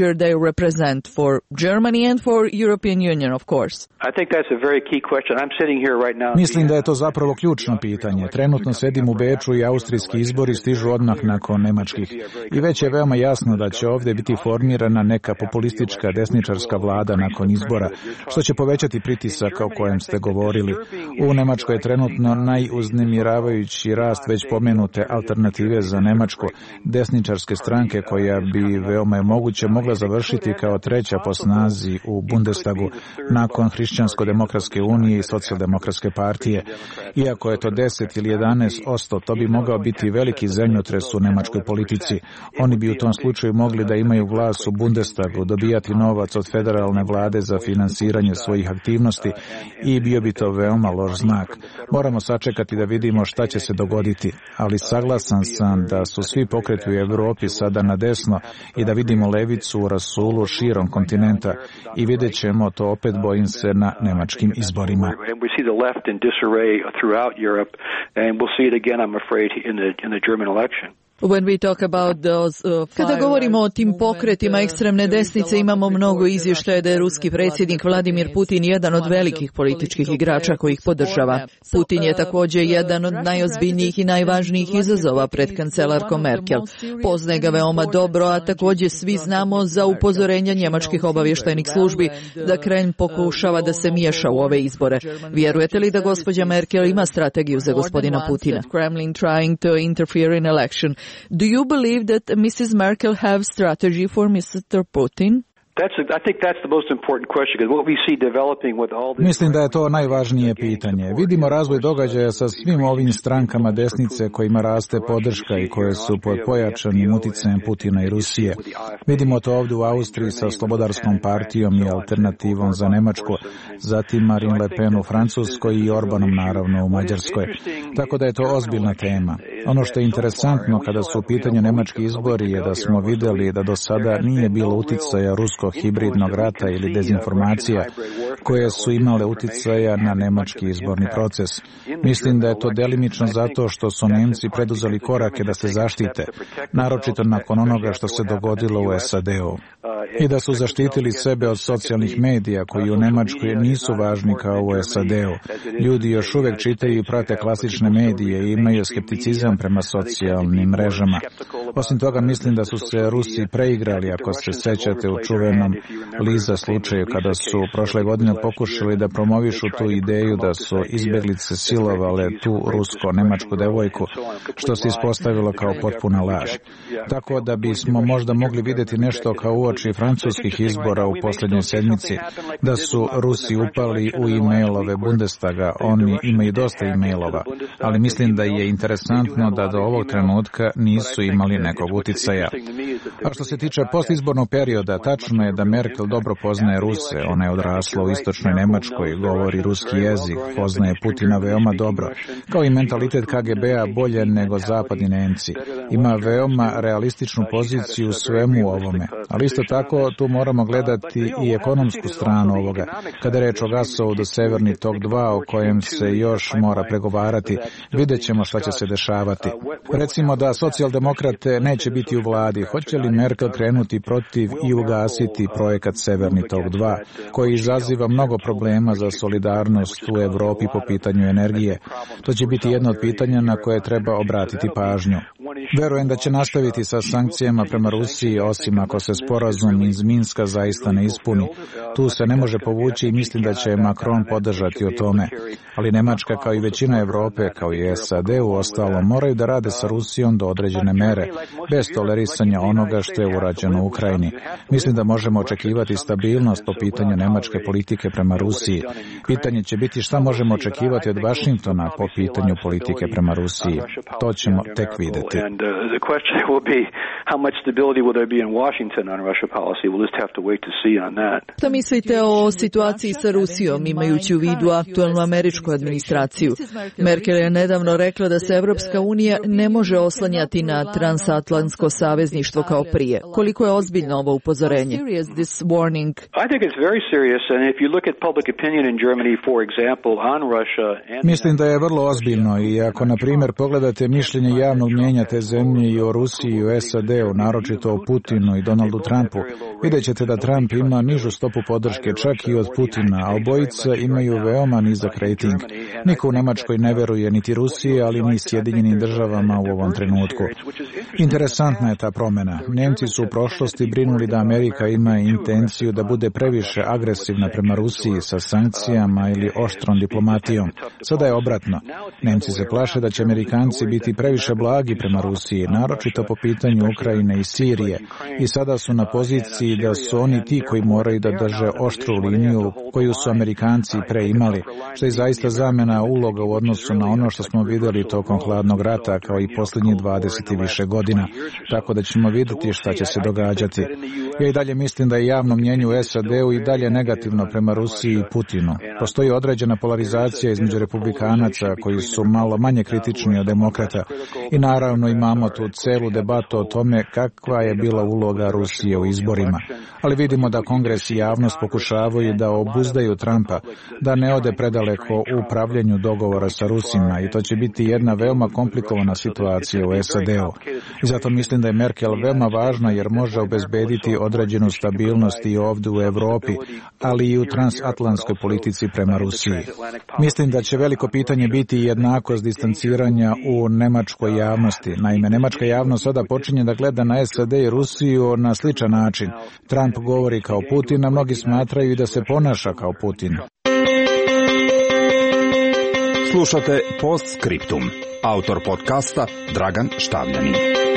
Mislim da je to zapravo ključno pitanje. Trenutno sedim u Beču i austrijski izbori stižu odmah nakon nemačkih. I već je veoma jasno da će ovdje biti formirana neka populistička desničarska vlada nakon izbora, što će povećati pritisak o kojem ste govorili. U Nemačkoj je trenutno najuznemiravajući rast već pomenute Alternative za Nemačku, desničarske stranke koja bi veoma je moguće mogla završiti kao treća po snazi u Bundestagu nakon Hrišćansko-demokratske unije i Socijaldemokratske partije. Iako je to deset ili jedanaest posto, to bi mogao biti veliki zemljotres u nemačkoj politici. Oni bi u tom slučaju mogli da imaju glas u Bundestagu, dobijati novac od federalne vlade za finansiranje svojih aktivnosti i bio bi to veoma loš znak. Moramo sačekati da vidimo šta će se dogoditi, ali saglasan sam da su svi pokreti u Evropi sada na desno i da vidimo levicu u rasulu širom kontinenta i vidjet ćemo to opet, bojim se, na nemačkim izborima. When we talk about those, uh, Kada govorimo o tim pokretima ekstremne desnice, imamo mnogo izvještaja da je ruski predsjednik Vladimir Putin jedan od velikih političkih igrača koji ih podržava. Putin je također jedan od najozbiljnijih i najvažnijih izazova pred kancelarkom Merkel. Poznaje ga veoma dobro, a također svi znamo za upozorenja njemačkih obavještajnih službi da Kreml pokušava da se miješa u ove izbore. Vjerujete li da gospođa Merkel ima strategiju za gospodina Putina? Kremlin trying to interfere in election. Do you believe that Missus Merkel have strategy for Mister Putin? Mislim da je to najvažnije pitanje. Vidimo razvoj događaja sa svim ovim strankama desnice kojima raste podrška i koje su pod pojačanim uticajem Putina i Rusije. Vidimo to ovdje u Austriji sa Slobodarskom partijom i Alternativom za Nemačku, zatim Marine Le Pen u Francuskoj i Orbanom naravno u Mađarskoj. Tako da je to ozbiljna tema. Ono što je interesantno kada su u pitanju nemački izbori je da smo vidjeli da do sada nije bilo uticaja ruskog hibridnog rata ili dezinformacija koje su imale uticaja na nemački izborni proces. Mislim da je to delimično zato što su Nemci preduzeli korake da se zaštite, naročito nakon onoga što se dogodilo u S A D-u. I da su zaštitili sebe od socijalnih medija koji u Nemačkoj nisu važni kao u S A D-u. Ljudi još uvijek čitaju i prate klasične medije i imaju skepticizam prema socijalnim mrežama. Osim toga, mislim da su se Rusi preigrali, ako se sećate, u čuvenom Liza slučaju kada su prošle godine pokušali da promovišu tu ideju da su izbjeglice silovale tu rusko-nemačku devojku, što se ispostavilo kao potpuna laž. Tako da bismo možda mogli vidjeti nešto kao uoči francuskih izbora u posljednjoj sedmici, da su Rusi upali u e-mailove Bundestaga. Oni imaju dosta e-mailova, ali mislim da je interesantno da do ovog trenutka nisu imali nekog uticaja. A što se tiče postizbornog perioda, tačno je da Merkel dobro poznaje Ruse. Ona je odrasla u istočnoj Nemačkoj, govori ruski jezik, poznaje Putina veoma dobro, kao i mentalitet K G B-a bolje nego zapadni Nemci. Ima veoma realističnu poziciju u svemu ovome, ali isto tako tu moramo gledati i ekonomsku stranu ovoga. Kada je reč o gasovodu Severni tok dva, o kojem se još mora pregovarati, vidjet ćemo šta će se dešavati. Recimo da socijaldemokrate neće biti u vladi, hoće li Merkel krenuti protiv i ugasiti projekat Severni tok dva, koji izaziva mnogo problema za solidarnost u Evropi po pitanju energije. To će biti jedno od pitanja na koje treba obratiti pažnju. Verujem da će nastaviti sa sankcijama prema Rusiji, osim ako se sporazum iz Minska zaista ne ispuni. Tu se ne može povući i mislim da će Macron podržati o tome. Ali Nemačka, kao i većina Evrope, kao i S A D u ostalo, moraju da rade sa Rusijom do određene mere, bez tolerisanja onoga što je urađeno u Ukrajini. Mislim da možemo očekivati stabilnost po pitanju nemačke politike prema Rusiji. Pitanje će biti šta možemo očekivati od Vašingtona po pitanju politike prema Rusiji. To ćemo tek videti. Šta mislite o situaciji sa Rusijom, imajući u vidu aktuelnu američku administraciju? Merkel je nedavno rekla da se Evropska unija ne može oslanjati na transatlantsko savezništvo kao prije. Koliko je ozbiljno ovo upozorenje? Mislim da je vrlo ozbiljno i ako, na primjer, pogledate mišljenje javnog mnjenja te zemlje i o Rusiji i o S A D-u, naročito o Putinu i Donaldu Trumpu, vidjet ćete da Trump ima nižu stopu podrške čak i od Putina, a obojica imaju veoma nizak rejting. Niko u Nemačkoj ne veruje niti Rusiji, ali ni Sjedinjenim državama u ovom trenutku. Interesantna je ta promjena. Njemci su u prošlosti brinuli da Amerika ima intenciju da bude previše agresivna prema Rusiji sa sankcijama ili oštrom diplomatijom. Sada je obratno. Nemci se plaše da će Amerikanci biti previše blagi prema Rusiji, naročito po pitanju Ukrajine i Sirije. I sada su na poziciji da su oni ti koji moraju da drže oštru liniju koju su Amerikanci pre imali, što je zaista zamena uloga u odnosu na ono što smo vidjeli tokom hladnog rata kao i posljednjih dvadeset i više godina. Tako da ćemo vidjeti šta će se događati. Ja i dalje mislim da je javno mnjenje u S A D-u i dalje negativno prema Rusiji i Putinu. Postoji određena polarizacija između republikanaca koji su malo manje kritični od demokrata i naravno imamo tu celu debatu o tome kakva je bila uloga Rusije u izborima. Ali vidimo da Kongres i javnost pokušavaju da obuzdaju Trumpa, da ne ode predaleko u upravljanju dogovora sa Rusima i to će biti jedna veoma komplikovana situacija u S A D-u. I zato mislim da je Merkel veoma važna jer može obezbediti određenu stabilnost i ovdje u Evropi, ali i u transatlantskoj politici prema Rusiji. Mislim da će veliko pitanje biti jednakost distanciranja u nemačkoj javnosti. Naime, nemačka javnost sada počinje da gleda na S A D i Rusiju na sličan način. Trump govori kao Putin, a mnogi smatraju i da se ponaša kao Putin. Slušate Postscriptum. Autor podcasta Dragan Štavljanin.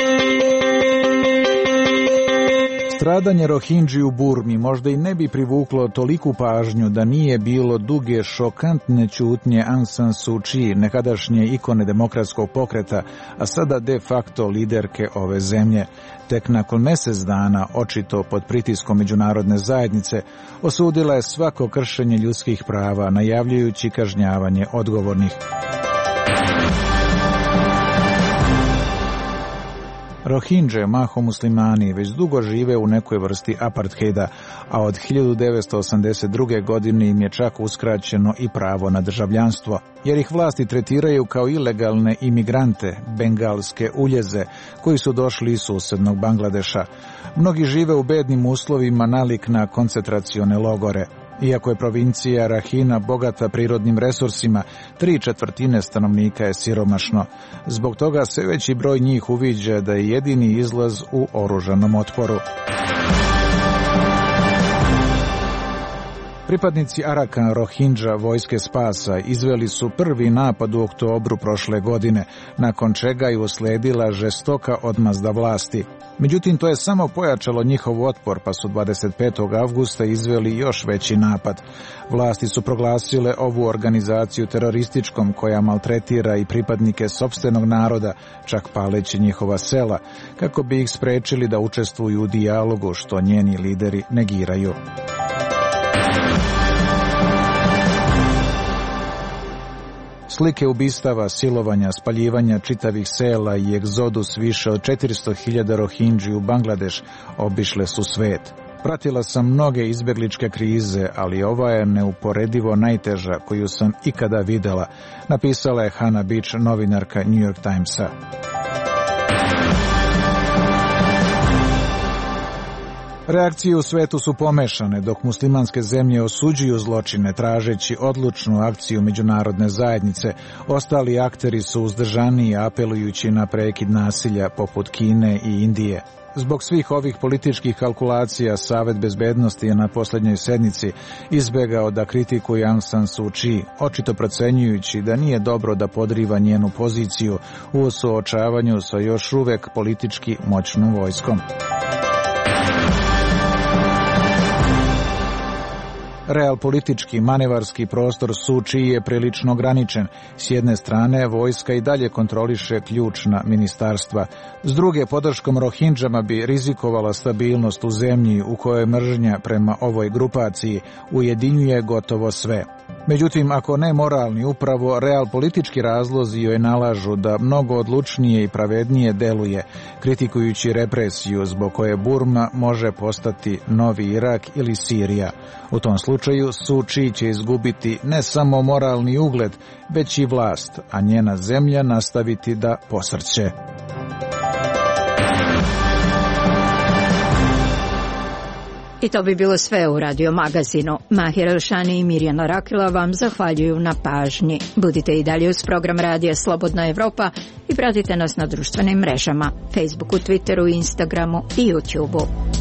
Stradanje Rohingji u Burmi možda i ne bi privuklo toliku pažnju da nije bilo duge šokantne ćutnje Aung San Suu Kyi, nekadašnje ikone demokratskog pokreta, a sada de facto liderke ove zemlje. Tek nakon mjesec dana, očito pod pritiskom međunarodne zajednice, osudila je svako kršenje ljudskih prava, najavljujući kažnjavanje odgovornih. Rohingje, mahom muslimani, već dugo žive u nekoj vrsti apartheida, a od hiljadu devetsto osamdeset druge. godine im je čak uskraćeno i pravo na državljanstvo, jer ih vlasti tretiraju kao ilegalne imigrante, bengalske uljeze, koji su došli iz susednog Bangladeša. Mnogi žive u bednim uslovima nalik na koncentracione logore. Iako je provincija Rakhine bogata prirodnim resursima, tri četvrtine stanovnika je siromašno. Zbog toga sve veći broj njih uviđa da je jedini izlaz u oružanom otporu. Pripadnici Arakan Rohingya vojske spasa izveli su prvi napad u oktobru prošle godine, nakon čega je usledila žestoka odmazda vlasti. Međutim, to je samo pojačalo njihov otpor, pa su dvadeset petog avgusta izveli još veći napad. Vlasti su proglasile ovu organizaciju terorističkom koja maltretira i pripadnike sopstvenog naroda, čak paleći njihova sela, kako bi ih sprečili da učestvuju u dijalogu, što njeni lideri negiraju. Slike ubistava, silovanja, spaljivanja čitavih sela i egzodus više od četiristo hiljada Rohingji u Bangladeš obišle su svet. Pratila sam mnoge izbjegličke krize, ali ova je neuporedivo najteža koju sam ikada videla, napisala je Hannah Beach, novinarka New York Timesa. Reakcije u svetu su pomešane, dok muslimanske zemlje osuđuju zločine tražeći odlučnu akciju međunarodne zajednice. Ostali akteri su uzdržaniji, apelujući na prekid nasilja poput Kine i Indije. Zbog svih ovih političkih kalkulacija, Savet bezbednosti je na posljednjoj sednici izbegao da kritikuje Aung San Suu Kyi, očito procenjujući da nije dobro da podriva njenu poziciju u suočavanju sa još uvek politički moćnom vojskom. Realpolitički manevarski prostor Suu Kyi je prilično ograničen. S jedne strane, vojska i dalje kontroliše ključna ministarstva. S druge, podrškom Rohindžama bi rizikovala stabilnost u zemlji u kojoj mržnja prema ovoj grupaciji ujedinjuje gotovo sve. Međutim, ako ne moralni, upravo realpolitički razlozi joj nalažu da mnogo odlučnije i pravednije deluje, kritikujući represiju zbog koje Burma može postati novi Irak ili Sirija. U tom slučaju Suu Kyi će izgubiti ne samo moralni ugled, već i vlast, a njena zemlja nastaviti da posrće. I to bi bilo sve u Radio Magazinu. Mahir Elšani i Mirjana Rakila vam zahvaljuju na pažnji. Budite i dalje uz program Radija Slobodna Evropa i pratite nas na društvenim mrežama, Facebooku, Twitteru, Instagramu i YouTubeu.